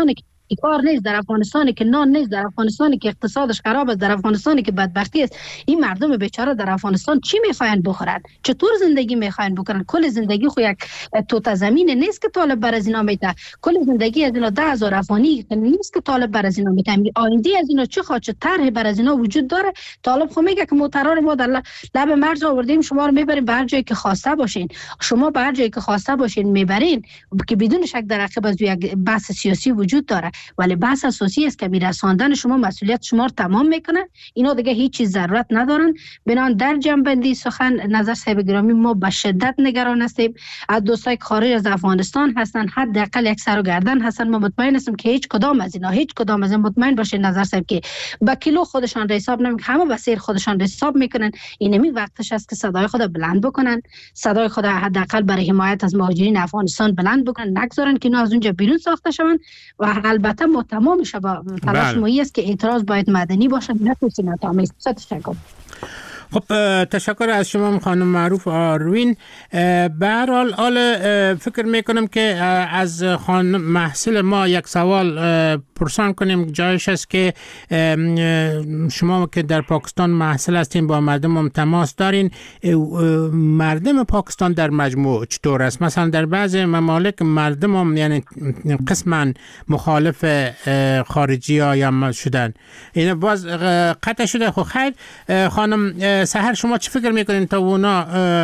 کار نیست در افغانستانی که نان نیست، در افغانستانی که اقتصادش خراب است، در افغانستانی که بدبختی است، این مردم بیچاره در افغانستان چی میخواین بخورن؟ چطور زندگی میخواین بکنن؟ کل زندگی خو یک توت زمین نیست که طالب بر از اینا میده. کل زندگی از اینا 10,000 افغانی نیست که طالب بر از اینا میده. آینده از اینا چه خواهد، چه طرح بر از اینا وجود داره؟ طالب خو میگه که موتران ما در لب مرز آوردیم، شما رو میبریم به هر جایی که خواسته باشین. شما به هر جایی که خواسته باشین میبرین، که بدون شک در عقب از یک بحث سیاسی وجود داره، ولی بحث اساسی است که میرساندن شما مسئولیت شما رو تمام میکنه. اینا دیگه هیچ چیز ضرورت ندارن. بنان در جنبندی سخن نظر صاحب گرامی، ما به شدت نگران هستیم از دوستای خارج از افغانستان هستن، حداقل یک سر و گردن هستن. ما مطمئن هستیم که هیچ کدام از اینا مطمئن باشه نظر صاحب که با کیلو خودشان را حساب نمیکنن، همه با سیر خودشان را حساب میکنن. اینمی وقتش است که صدای خود بلند بکنن، صدای خود حداقل برای حمایت از مهاجرین افغانستان بلند بکنن، نگذارن که اینا از اونجا بیرون ساخته شوند. و البته ما تمام شبا تلاش مایی است که اعتراض باید مدنی باشه، نه سیاسی آمیز. تشکر. خب تشکر از شما خانم معروف آروین. به هر حال فکر میکنم که از خانم محصل ما یک سوال پرسان کنیم، جایش است که شما که در پاکستان محصل هستین، با مردم هم تماس دارین، مردم پاکستان در مجموع چطور است؟ مثلا در بعض ممالک مردم هم یعنی قسما مخالف خارجی ها یا شدن، این باز قطع شده. خب خیر خانم سحر، شما چی فکر میکنین تا اونا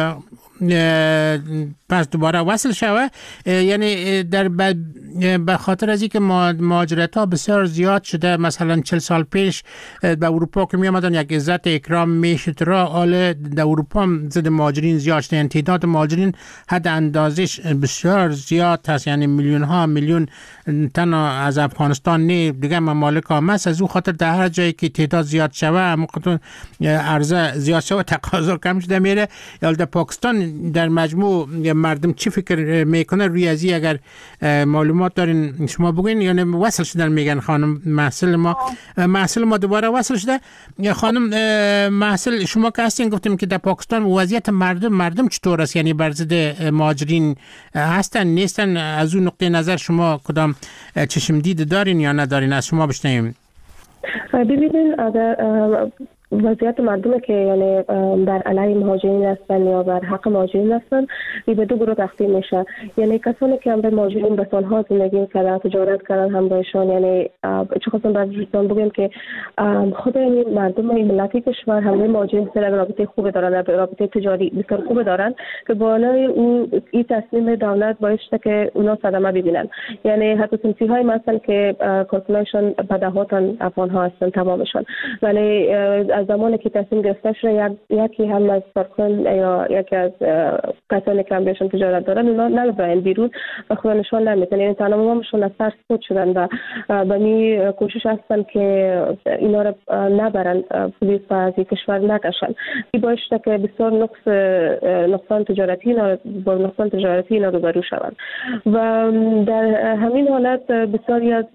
پس دوباره وصل شوه؟ یعنی در به خاطر از اینکه مهاجرت ها بسیار زیاد شده، مثلا 40 سال پیش به اروپا که می آمدن یک عزت اکرام میشد را، حال در اروپا هم ضد مهاجرین زیاد شده، یعنی تعداد مهاجرین حد اندازش بسیار زیاد هست، یعنی میلیون تن از افغانستان نه دیگه ممالک هم است. از او خاطر در هر جایی که تعداد زیاد شوه، موقع عرضه زیاد شوه، تقاضا کم شده میره. یا در پاکستان در مجموع مردم چی فکر میکنه روی ازی؟ اگر معلومات دارین شما بگوین. یعنی وصل شدن میگن خانم محصل ما دوباره وصل شده. خانم محصل، شما که هستین گفتیم که در پاکستان وضعیت مردم چطور است؟ یعنی بر ضد مهاجرین هستن نیستن؟ از اون نقطه نظر شما کدام چشم دید دارین یا ندارین؟ از شما بشنویم. ببینید وضعیت مردم که یعنی در علیه مهاجرین هستن یا بر حق مهاجرین هستن، این به دو گروه تقسیم میشه. یعنی کسانی که هم به مهاجرین به سالها زندگی کردن، تجارت کردن هم باشون، یعنی چه خواستم براتون بگم که خود این مردم این ملتی کشور هم مهاجرین سره رابطه خوب دارن، رابطه تجاری بسیار خوب دارن که بالای این تصمیم دولت باعث شده که اونا صدمه ببینن. یعنی حتی صنفی های مثلا که کارکنایشان بدهات افغان ها هستن تمامشان، ولی از زمانی که تصمیم گرفته شده یکی هم از کارکن یا یکی از کسانی که هم بهشون تجارت دارن اونا نمیبرن بیرون و خودشون نمیتونن، یعنی تمامشون از سر سقوط شدن و به می کوشش هستن که اینا رو نبرن پلیس و از کشور نکشن. این باعث شده که بسیار نقصان تجارتی اینا رو برو شوند و در همین حالت بسیاری از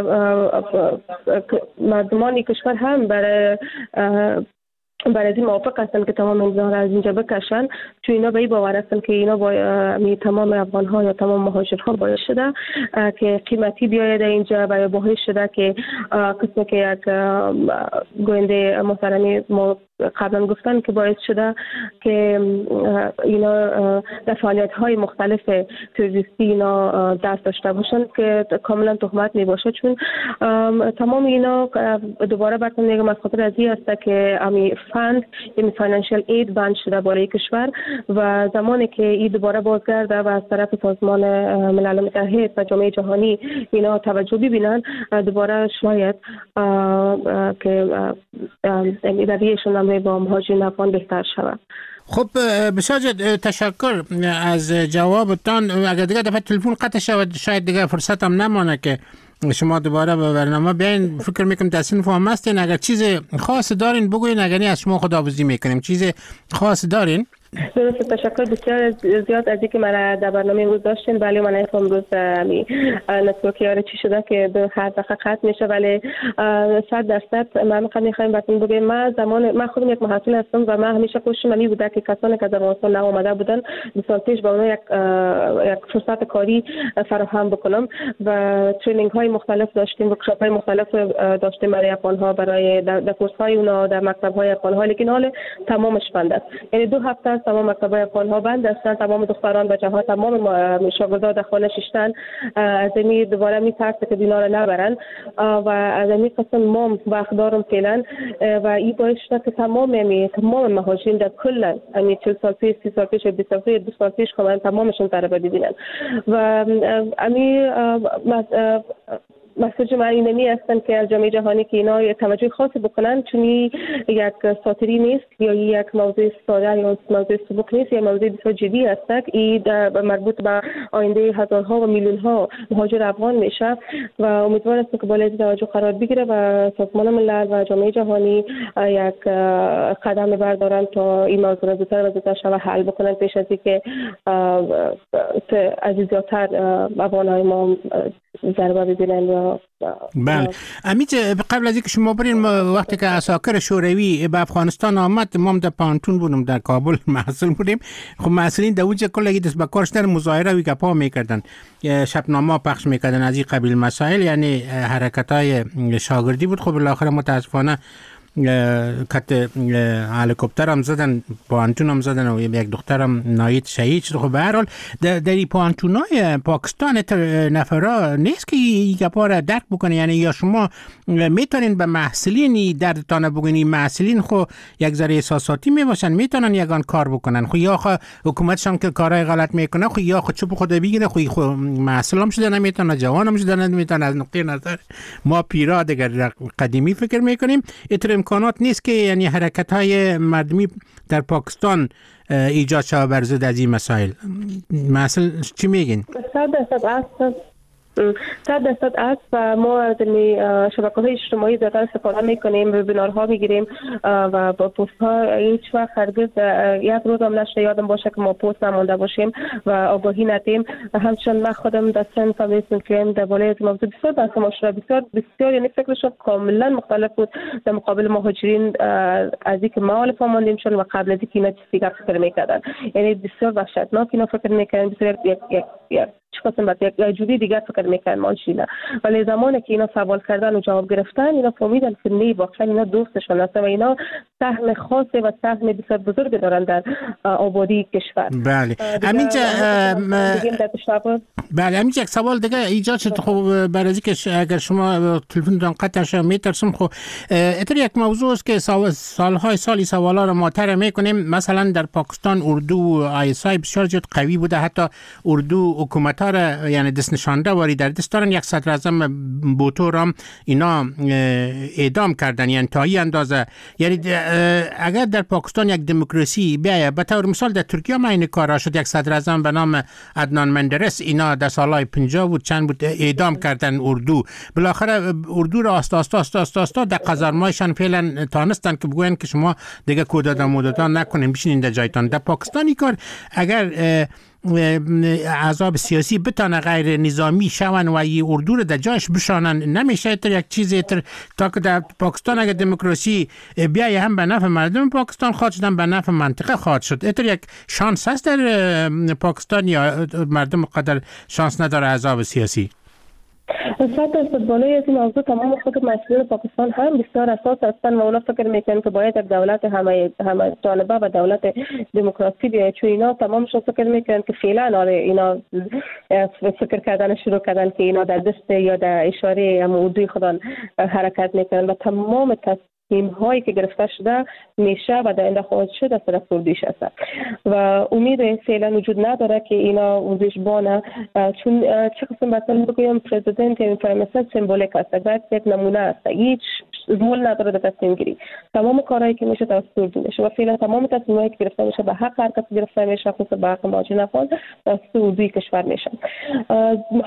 مردمان کشور هم برای این موافق هستن که تمام اینها را از اینجا بکشن، چون اینا به این باور هستن که اینا با تمام افغان ها یا تمام مهاجرها باعث شده که قیمتی بیاید اینجا و یا باعث شده که قسمه که یک گوینده محترمی ما قبلا گفتن که باعث شده که اینا در فعالیت های مختلف تروریستی اینا دست داشته باشن که کاملا تهمت می باشه، چون تمام اینا دوباره براتون میگم از خاطر از این است که امی فند یعنی فاینانشال اید بند شده برای کشور و زمانی که این دوباره بازگرده و از طرف سازمان ملل متحد و جامعه جهانی اینا توجه ببینن، دوباره شاید که رویشون با مهاجرین افغان بهتر شود. خب بسیار تشکر از جوابتان. اگر دیگه دفعه تلفن قطع شود شاید دیگه فرصت هم نمانه که شما دوباره به برنامه بیاین. فکر میکنم تصنیف هم هستین. اگر چیز خاص دارین بگوین، اگر از شما خداحافظی میکنیم. چیز خاص دارین؟ درست، تشکر بسیار زیاد از اینکه من در برنامه امروز داشتین. ولی من امروز نتورکی ها چی شده که به هر دقیقه قطع میشه، ولی 100% من میخوایم بهتون بگم من خودم یک محصول هستم و من همیشه کوشش من بوده که کسانی که در افغانستان آمده بودن 2 سال پیش به اونها یک فرصت کاری فراهم بکنم و ترینینگ های مختلف داشتیم، ورکشاپ های مختلف داشتیم برای افغان ها، برای در کورس های اونا در مکتب های افغان ها، لیکن حال تمامش بند است. یعنی 2 هفته است تمام مکتب های افغان ها بند هستند، تمام دختران بچه ها تمام شاگردان در خانه ششتن، از این دوباره میترسه که بینا رو نبرن و از این قسم ما وقتدارم فعلا و این باعث شده که تمام مهاجرین در کل 40 سال پیش 30 سال پیش 20 سال پیش 2 سال پیش کاملا تمامشون ضربه ببینن و مسئله من اینمی هستن که از جامعه جهانی که اینا توجه خاصی بکنن، چون یک ساتری نیست یا یک موضوع ساده یا موضوع سبک نیست، یا موضوع بسیار جدی است. این مربوط به آینده هزارها و میلیون ها مهاجر افغان میشه و امیدوار هستم که بالای توجه قرار بگیره و سازمان ملل و جامعه جهانی یک قدم بردارن تا این موضوع را زودتر و زودتر شود حل بکنن پیش از اینکه از زیادتر افغان‌های ما ضربه ببینن. بله امیج، قبل از اینکه شما برین، وقتی که عساکر شوروی به افغانستان آمد ما در پانتون بودم در کابل محصول بودیم. خب محصولین در اونجا کلگی دست به کارش در مظاهره و گپا میکردن، شبنامه پخش میکردن از این قبیل مسائل، یعنی حرکت‌های شاگردی بود. خب بالاخره متاسفانه کت هلیکوپتر هم زدن، پانتون هم زدن و یک دخترم نایت شهید شد. خب به هر حال در این پانتونای پاکستان نفرا نیست که این گپا را درک بکنه، یعنی یا شما میتونین به محصلین دردتان بگین، محصلین خو یک ذره احساساتی میباشن، میتونن یگان کار بکنن، خو یا حکومتشان که کارهای غلط میکنه خو یا خود چوب خود بگیره، خو محصلام شده نمیتونه، جوانم شده نمیتونه. از نقطه نظر ما پیرا دیگر قدیمی فکر میکنیم امکانات نیست که یعنی حرکت های مردمی در پاکستان ایجاد شود بر ضد از این مسائل. مثلا چی میگین؟ 100% است و ما از شبکه‌های اجتماعی زیادتر استفاده میکنیم، وبینارها میگیریم و با پست ها هیچ وقت هرگز یک روز هم نشه یادم باشه که ما پست نمونده باشیم و آگاهی ندیم. همچنین من خودم در سن فامیلیسم که در بالای از موضوع بسیار بحث مشورت بسیار یعنی فکرشون کاملا مختلف بود در مقابل مهاجرین از اینکه ما الف ماندیم چون و قبل از اینکه اینا چیزی فکر میکردن، یعنی بسیار وحشتناک اینا فکر میکردن، بسیار یک قسم بعد یک جوری دیگر فکر میکنن ماشینا. ولی زمانی که اینا سوال کردن و جواب گرفتن اینا فهمیدن که نه واقعا اینا دوستشون هستن و اینا سهم خاصه و سهم بسیار بزرگ دارن در آبادی کشور. بله همینجا بله همینجا یک سوال دیگه ایجاد شد. خب برای اینکه اگر شما تلفنتون قطع شه میترسم، خب اتر یک موضوع است که سالهای سالی سوالا رو مطرح میکنیم. مثلا در پاکستان اردو آیسای بسیار زیاد قوی بوده، حتی اردو حکومت یعنی دست نشانده واری در دست دارن. یک صدر اعظم بوتو رام اینا اعدام کردن، یعنی تا این اندازه. یعنی اگر در پاکستان یک دموکراسی بیایه، به طور مثال در ترکیه ما این کارا شد، یک صدر اعظم به نام عدنان مندرس اینا در سالهای 50 بود چند بود اعدام کردن اردو. بالاخره اردو را آستا در قزارمایشان فعلا تانستن که بگوین که شما دیگه کودتا مودتا نکنین، بشینین در جایتان. در پاکستانی کار اگر احزاب سیاسی بتانه غیر نظامی شون و ای اردو رو در جایش بشانن، نمیشه یک چیزی تا که در پاکستان اگر دموکراسی بیایه هم به نفع مردم پاکستان خواهد شدن، به نفع منطقه خواهد شد. اتر یک شانس هست در پاکستان یا مردم قدر شانس نداره احزاب سیاسی؟ 100% بالای از این موضوع تمام خود مسئولین پاکستان هم بسیار اساس هستند و اونا فکر میکنن که باید یک دولت همه جانبه و دولت دموکراسی بیاید، چون اینا تمامشون فکر میکنن که فعلا اینا فکر کردن شروع کردن که اینا در دست یا در اشاره اردوی خودان حرکت میکنن و تمام هایی که گرفته شده میشه و در آینده خواهد شد از طرف اردویش هست و امید فعلا وجود نداره که اینا اردویش بانه، چون چه قسم مثلا بگویم پرزیدنت یا پرایم منیستر سمبولیک هست، باید یک نمونه است، هیچ رول نداره در تصمیم گیری. تمام کارهایی که میشه توسط اردو میشه و فعلا تمام تصمیمایی که گرفته میشه به حق هر کس گرفته میشه، خصوصا به حق مهاجرین افغان توسط اردوی کشور میشه.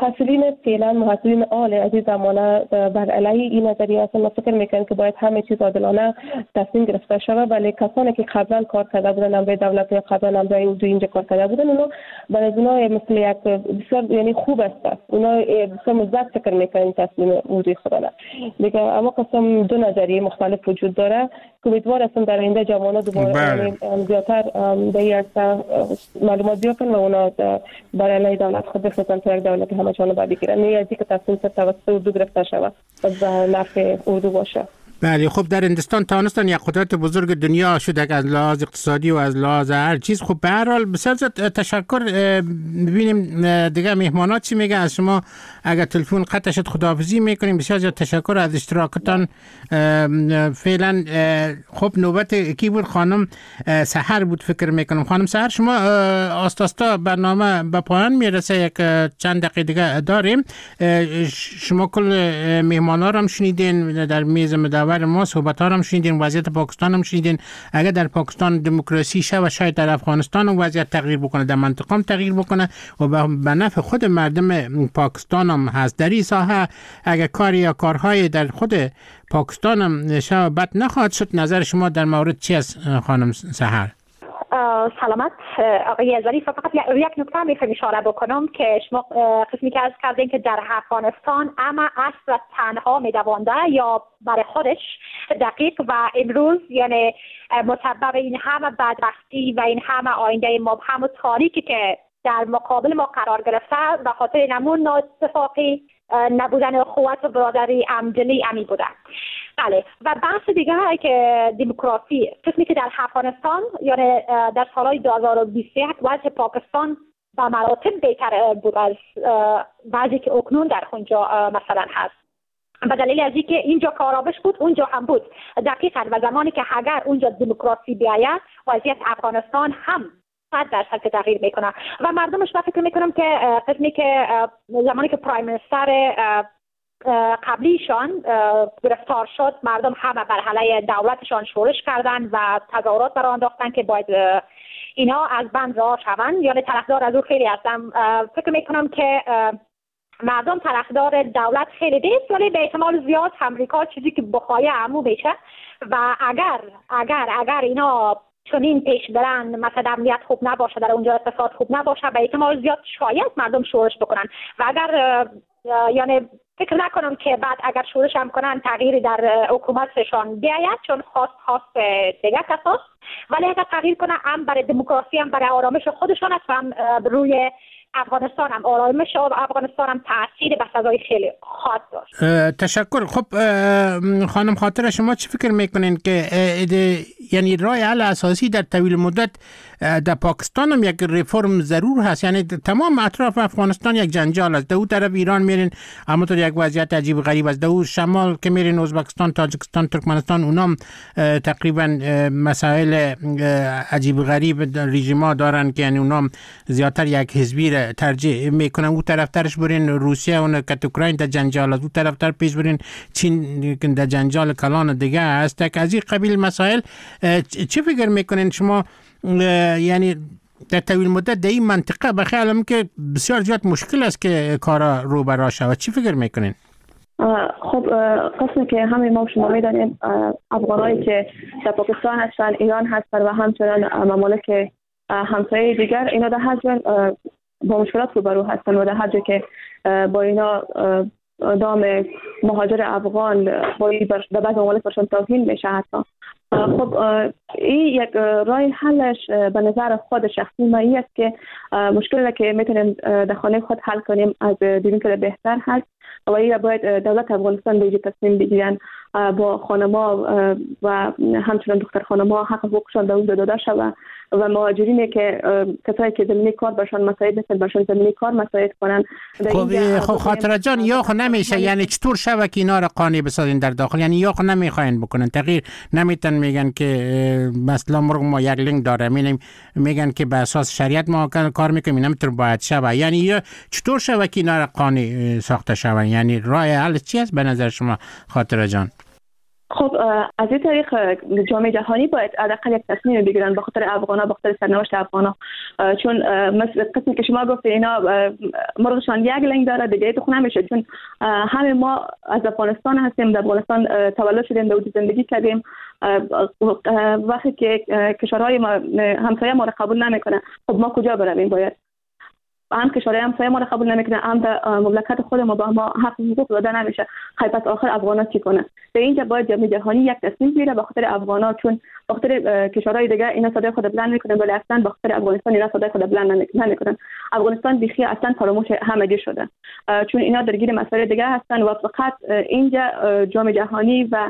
محصلین عالی از این زمانه بر علیه این نظریه هستن و فکر میکنن که باید همه چیز عادلانه تصمیم گرفته شود. ولی کسانی که قبلا کار کرده بودن امر دولت یا قبلا امر اردو اینجا کار کرده بودن، اونا برای اونا مثل یک بسیار یعنی خوب است. اونا بسیار مثبت فکر میکنن تصمیم اردوی خودنا دیگه. اما قسم دو نظریه مختلف وجود داره که امیدوار هستم در آینده جوانان دوباره زیادتر در این معلومات بیابن و اونا برای دولت خود بسازن تا یک دولت همه جانبه بگیرن، نه از اینکه تصمیم توسط اردو گرفته شود و به نفع اردو باشه. بله، خب در هندوستان توانستن یک قدرت بزرگ دنیا شده از لحاظ اقتصادی و از لحاظ هر چیز. خب به هر حال بسیار تشکر. ببینیم دیگه مهمانات چی میگن از شما. اگر تلفن قطع شد خداحافظی میکنیم. بسیار زیاد تشکر از اشتراکتان. فعلا خب نوبت کی بود؟ خانم سحر بود فکر میکنم. خانم سحر، شما آستاستا برنامه به پایان میرسه، یک چند دقیقه دیگه داریم. شما کل مهمانا رو هم شنیدین در میز مدور ما، صحبت ها هم شنیدین، وضعیت پاکستان هم شنیدین. اگر در پاکستان دموکراسی شه و شاید در افغانستان هم وضعیت تغییر بکنه، در منطقه هم تغییر بکنه و به نفع خود مردم پاکستان هم هست. در این ساحه اگر کاری یا کارهای در خود پاکستان هم شه بد نخواهد شد. نظر شما در مورد چی است خانم سحر؟ سلامت آقای ظریف. فقط یک نکته میخوام اشاره بکنم که شما قسمی که از کردین که در افغانستان اما اصل تنها میدوانده یا برای خودش دقیق و امروز یعنی مسبب این همه بدبختی و این همه آینده مبهم و تاریکی که در مقابل ما قرار گرفته و خاطر نمون نااتفاقی نبودن اخوت و برادری عمدلی امی بوده. بله، و بحث دیگه که دموکراسی قسمی که در افغانستان یعنی در سالهای 2021 وضع پاکستان به مراتب بهتر بود از وضعی که اکنون در اونجا مثلا هست. به دلیل از اینکه اینجا کارآمد بود اونجا هم بود دقیقاً، و زمانی که اگر اونجا دموکراسی بیاید وضعیت افغانستان هم 100% که تغییر میکنه و مردمش فکر میکنم که قسمی که زمانی که پرایم منستر قبلیشان گرفتار شد مردم همه بر علیه دولتشان شورش کردن و تظاهرات برآورده انداختن که باید اینا از بند رها شوند. یعنی طرفدار از او خیلی هستم. فکر میکنم که مردم طرفدار دولت خیلی نیست، ولی به احتمال زیاد امریکا چیزی که بخواه عمو میشه و اگر اینا چنین پیش برن مثلا امنیت خوب نباشه، در اونجا اقتصاد خوب نباشه، به احتمال زیاد شاید مردم شورش بکنن و اگر یعنی فکر نکنم که بعد اگر شورش هم کنن تغییری در حکومتشان بیاید، چون خواست دیگه کساست. ولی اگر تغییر کنن هم برای دموکراسی هم برای آرامش خودشان است و هم روی افغانستان هم آرامش افغانستان هم تأثیر به سزای خیلی خواهد داشت. تشکر. خب خانم خاطر، شما چی فکر میکنین که یعنی راه حل اساسی در طویل مدت در پاکستان هم یک ریفرم ضرور هست؟ یعنی تمام اطراف افغانستان یک جنجال است. در اون طرف ایران میرین اما تو یک وضعیت عجیب غریب است. در اون شمال که میرین ازبکستان، تاجیکستان، ترکمنستان، اونام تقریبا مسائل عجیب غریب رژیما دارن که یعنی اونام زیاتر یک حزبی ترجیح میکنن. اون طرفترش برین روسیه اون که اوکراین در جنجال است، اون طرفتر پیش برین چین در جنجال کلان دیگه است. که از این قبیل مسائل چی فکر میکنین شما؟ یعنی در طویل مدت در این منطقه به خیالم که بسیار زیاد مشکل است که کارا رو برا شود. چی فکر میکنین؟ خب قسمی که همه ما شما میدانیم افغانایی که در پاکستان هستن، ایران هستن و همچنان ممالک همسایه دیگر، اینا در هر جا با مشکلات روبرو هستن و در هر جا که با اینا دام مهاجر افغان با در بعض ممالک برشان توهین میشه حتی. خب این یک راه حلش به نظر خود شخصی ما این است که مشکلی که میتونیم در خانه خود حل کنیم از دیدیم که بهتر هست و این باید دولت افغانستان به تصمیم بگیرن با خانما و همچنان دختر خانما حق حقوقشان در اون داده شود و مهاجرینی که کسایی که زمینی کار برشان مساعد نیستن برشان زمینی کار مساعد کنن. خب خاطر جان یا خو نمیشه، یعنی چطور شود که اینا را قانع بسازین در داخل؟ یعنی یا خو نمیخواین بکنن تغییر، نمیتن میگن که مثلا مرغ ما یک لنگ داره، میگن که به اساس شریعت ما کار میکنیم، نمیتونه باید شود. یعنی یا چطور شود که اینا را قانع ساخته شود؟ یعنی راه حل چی است به نظر شما خاطر جان؟ خب از این طریق جامعه جهانی باید حداقل یک تصمیم بگیرن به خاطر افغانا، به خاطر سرنوشت افغانا. چون مثل قسمی که شما گفت اینا مرغشان یک لنگ داره، دیگه تخم نمیشه، چون همه ما از افغانستان هستیم، در افغانستان تولد شدیم، در زندگی کردیم. وقتی که کشورهای همسایه ما را قبول نمیکنه، خب ما کجا برویم؟ باید هم کشورهای همسایه ما را قبول نمیکنه، هم در مملکت خود ما با ما حق حقوق داده نمیشه. خیلی آخر افغانا چی کنه؟ در اینجا باید جامعه جهانی یک تصمیم بگیره به خاطر افغانا، چون به خاطر کشورهای دیگه اینا صدای خود بلند میکنن، ولی اصلا به خاطر افغانستان اینا صدای خود بلند نمیکنن. افغانستان بیخی اصلا فراموش همگی شده، چون اینا درگیر مسائل دیگه هستن و فقط اینجا جامعه جهانی و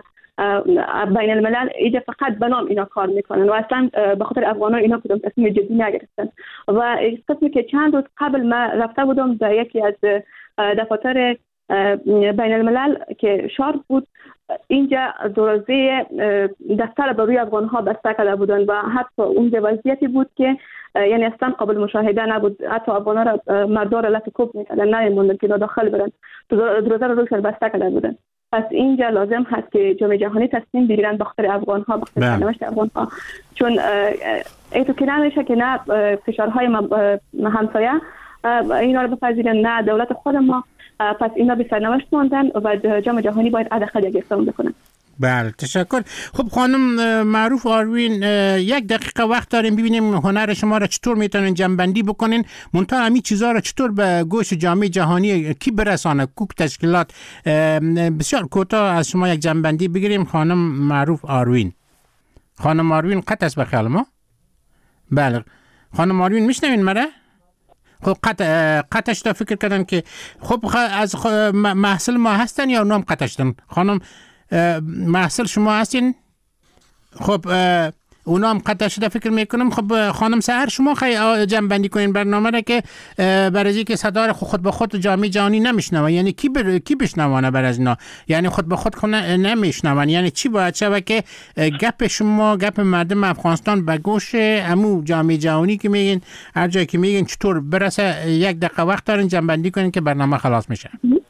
بین الملل اینجا فقط به نام اینا کار میکنن و اصلا به خاطر افغانا اینا کدام تصمیم جدی نگرفتن. و قسمی که چند روز قبل ما رفته بودم در یکی از دفاتر بین الملل که شارپ بود، اینجا دروازه دفتر به روی افغان ها بسته کرده بودن و حتی اونجا وضعیتی بود که یعنی اصلا قابل مشاهده نبود. حتی افغان ها را مردار را لطکوب میکردن، نمیموندن که داخل برن، دروازه را روشن بسته کرده بودن. پس اینجا لازم هست که جامعه جهانی تصمیم بگیرن بخاطر افغان ها، بخاطر سرنوشت افغان ها، چون ایتو که نمیشه که نه کشورهای همسایه اینا رو بپذیرن، نه دولت خود ما. پس اینا به سرنوشت ماندن و جامعه جهانی باید حداقل یک اقدام بکنه. بله، تشکر. خب خانم معروف آروین، یک دقیقه وقت داریم ببینیم هنر شما را چطور میتونین جمع‌بندی بکنین، منتها همین چیزا را چطور به گوش جامعه جهانی کی برسانه، کوک تشکیلات. بسیار کوتاه از شما یک جمع‌بندی بگیریم. خانم معروف آروین. خانم آروین قطع است به خیال ما؟ بله. خانم آروین میشنوین مرا؟ خب قطعش تا فکر کردن که خب از محصل ما هستن یا اونام قطع شدن؟ خانم محصل شما هستین؟ خب اونا هم قطع شده فکر میکنم. خب خانم سحر شما خیلی جمع بندی کنین برنامه را که برای که صدا را خود به خود جامعه جهانی نمیشنوه، یعنی کی بشنوانه بر از اینا، یعنی خود به خود نمیشنوان، یعنی چی باید شود که گپ شما، گپ مردم افغانستان به گوش امو جامعه جهانی که میگین هر جایی که میگین چطور برسه؟ یک دقیقه وقت دارین جمع بندی کنین که برنامه خلاص میشه.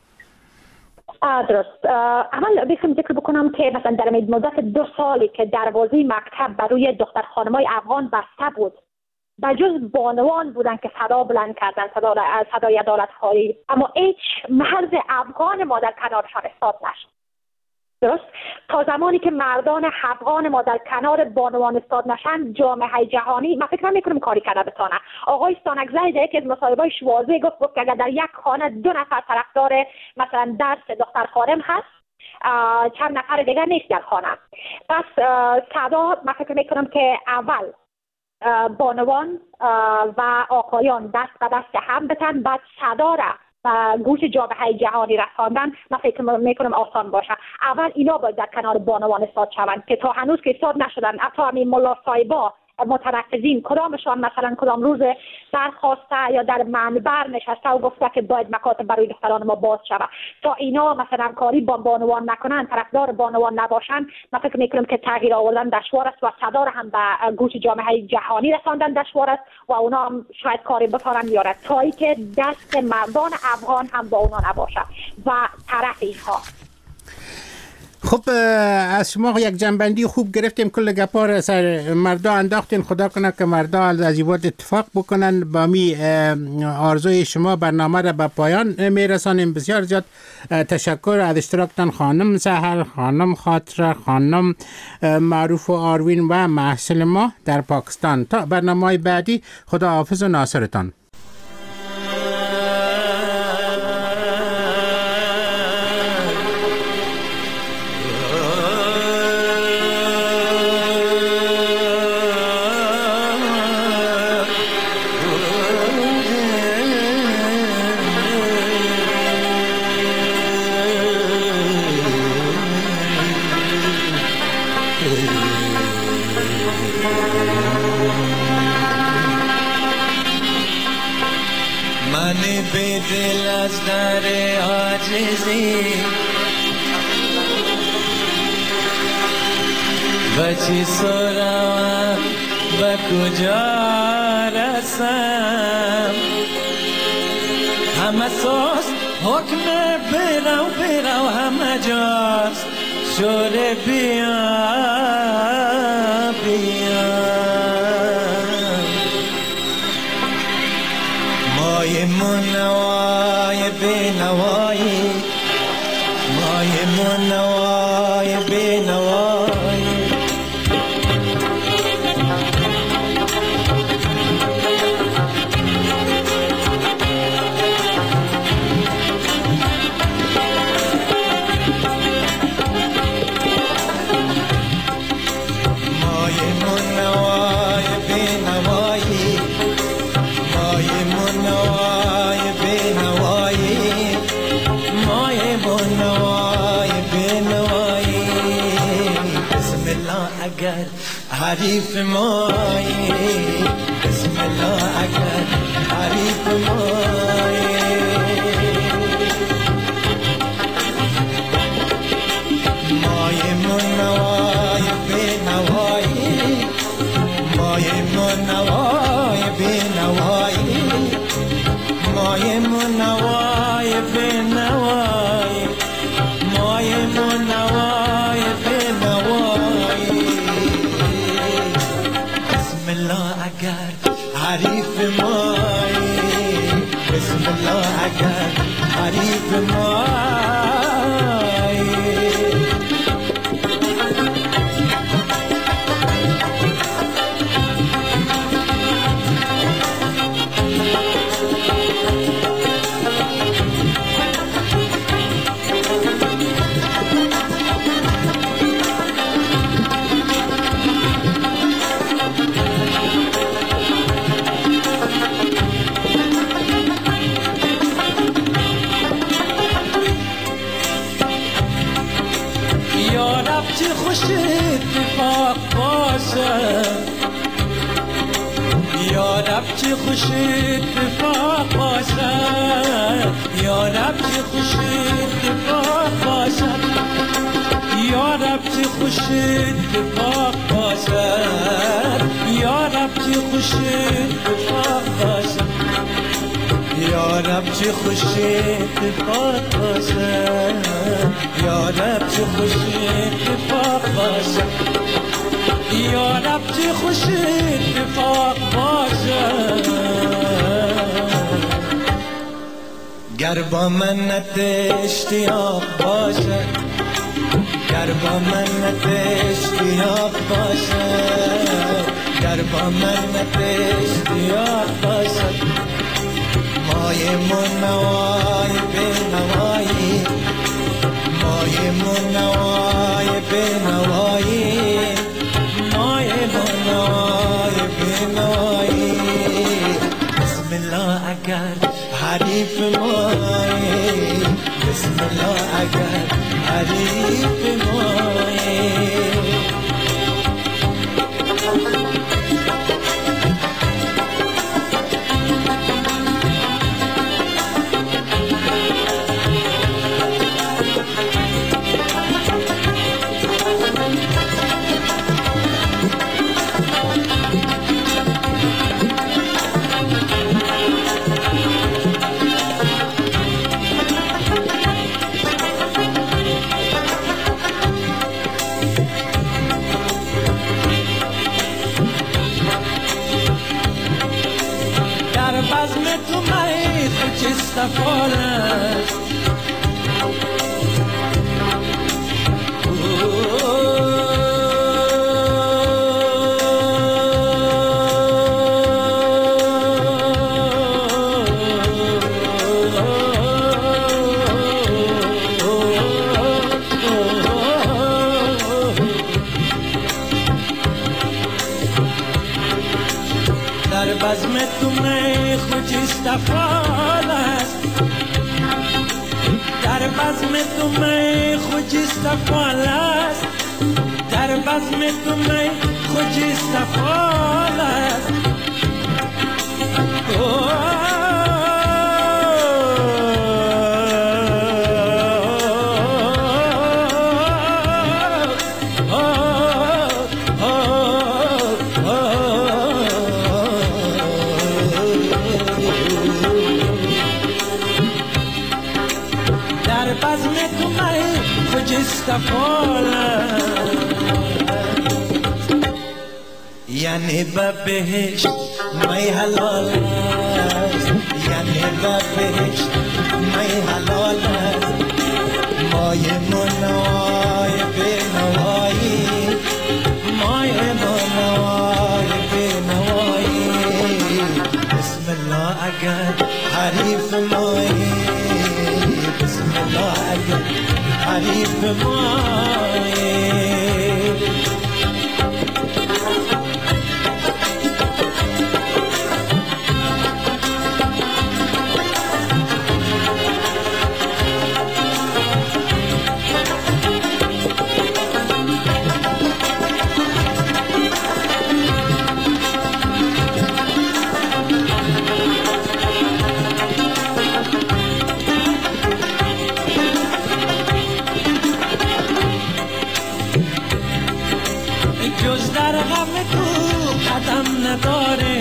درست. اول بخوام ذکر بکنم که مثلا در مدت 2 سالی که دروازه مکتب برای دختر خانمای افغان بسته بود، بجز بانوان بودن که صدا بلند کردن، صدای عدالت خواهی، اما هیچ مرد افغان ما در کنارشان ایستاد نشد. درست؟ تا زمانی که مردان افغان ما در کنار بانوان ایستاد نشن، جامعه جهانی من فکر نمی‌کنم کاری کرده بتونه. آقای ستانکزی در یکی از مصاحبه‌اش واضح گفت که اگر در یک خانه 2 نفر طرفدار مثلا درس دختر خانم هست، چند نفر دیگر نیست در خانه. پس صدا من فکر می‌کنم که اول بانوان و آقایان دست به دست هم بتن، بعد صدا را گوش جامعه جهانی رساندن من فکر میکنم آسان باشه. اول اینا باید در کنار بانوان ایستاد شوند که تا هنوز که ایستاد نشدن. حتی همین ملا صاحبا متنفذین کدامشان مثلا کدام روز درخواسته یا در منبر نشسته و گفته که باید مکاتب برای دختران ما باز شود، تا اینا مثلا کاری با بانوان نکنن، طرفدار بانوان نباشن، من فکر میکنم که تغییر آوردن دشوار است و صدا را هم به گوش جامعه جهانی رساندن دشوار است و اونا هم شاید کاری بتونن بیارن تا ای که دست مردان افغان هم با اونا نباشه و طرف اینها. خب از شما یک جنبندی خوب گرفتیم، کل گپا را سر مردا انداختین. خدا کنه که مردا از این اتفاق بکنن. با می آرزوی شما برنامه را به پایان میرسانیم. بسیار زیاد تشکر از اشتراکتان خانم سحر، خانم خاطره، خانم معروف آروین و محصل ما در پاکستان. تا برنامه بعدی، خدا حافظ و ناصرتان. دل از در عاجزی بچی سرم به کجا رسم، همه ساز حکم برو همه جاست شور بیا بیا. مایمون نوای بینوایی مایمون نوای بینوایی حریف مایی بسم الله اگر حریف مایی مای منوای به نوایی مای منوای به نوایی مای منوای به نوایی مای منوای به نوایی اگر حریف مایی بسم الله اگر حریف مایی خوش اتفاق باشه یا رب چه خوش اتفاق باشه یا رب چه خوش اتفاق باشه یا رب چه خوش اتفاق باشه یا رب چه خوش اتفاق باشه یا رب چه خوش اتفاق باشه یا رب چه خوش اتفاق باشه یا رب چه خوش اتفاق باشه گر با منت اشتیاق باشه گر با منت اشتیاق باشه گر با منت اشتیاق باشه مای منوای به نوایی مای منوای به نوایی مای منوای به نوایی بسم الله اگر حریف مایی بسم الله اگر حریف مایی در بزم تو می خجست فال است در بزم تو می خجست فال است در بزم تو می خجست فال است یعنی به بهشت می حلال است یعنی بهشت می حلال است مای منوای به نوایی مای منوای به نوایی بسم الله اگر حریف مایی بسم الله اگر حریف مایی جز در غم تو قدم نداره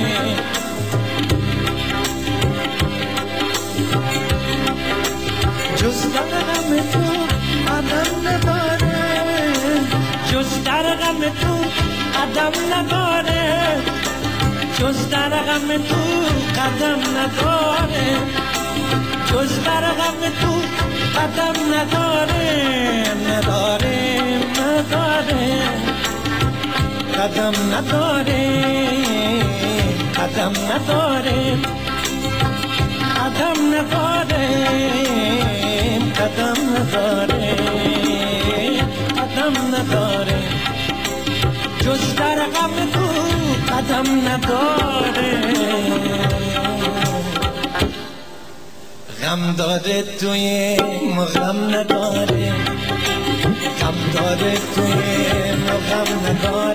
جز در غم تو قدم نداره جز در غم تو قدم نداره جز در غم تو قدم نداره جز در غم تو قدم نداره نداره نداره قدم نداره قدم نداره قدم نداره قدم نداره قدم نداره جز در غم تو قدم نداره غم داره توی غم نداره غم داره توی غم نداره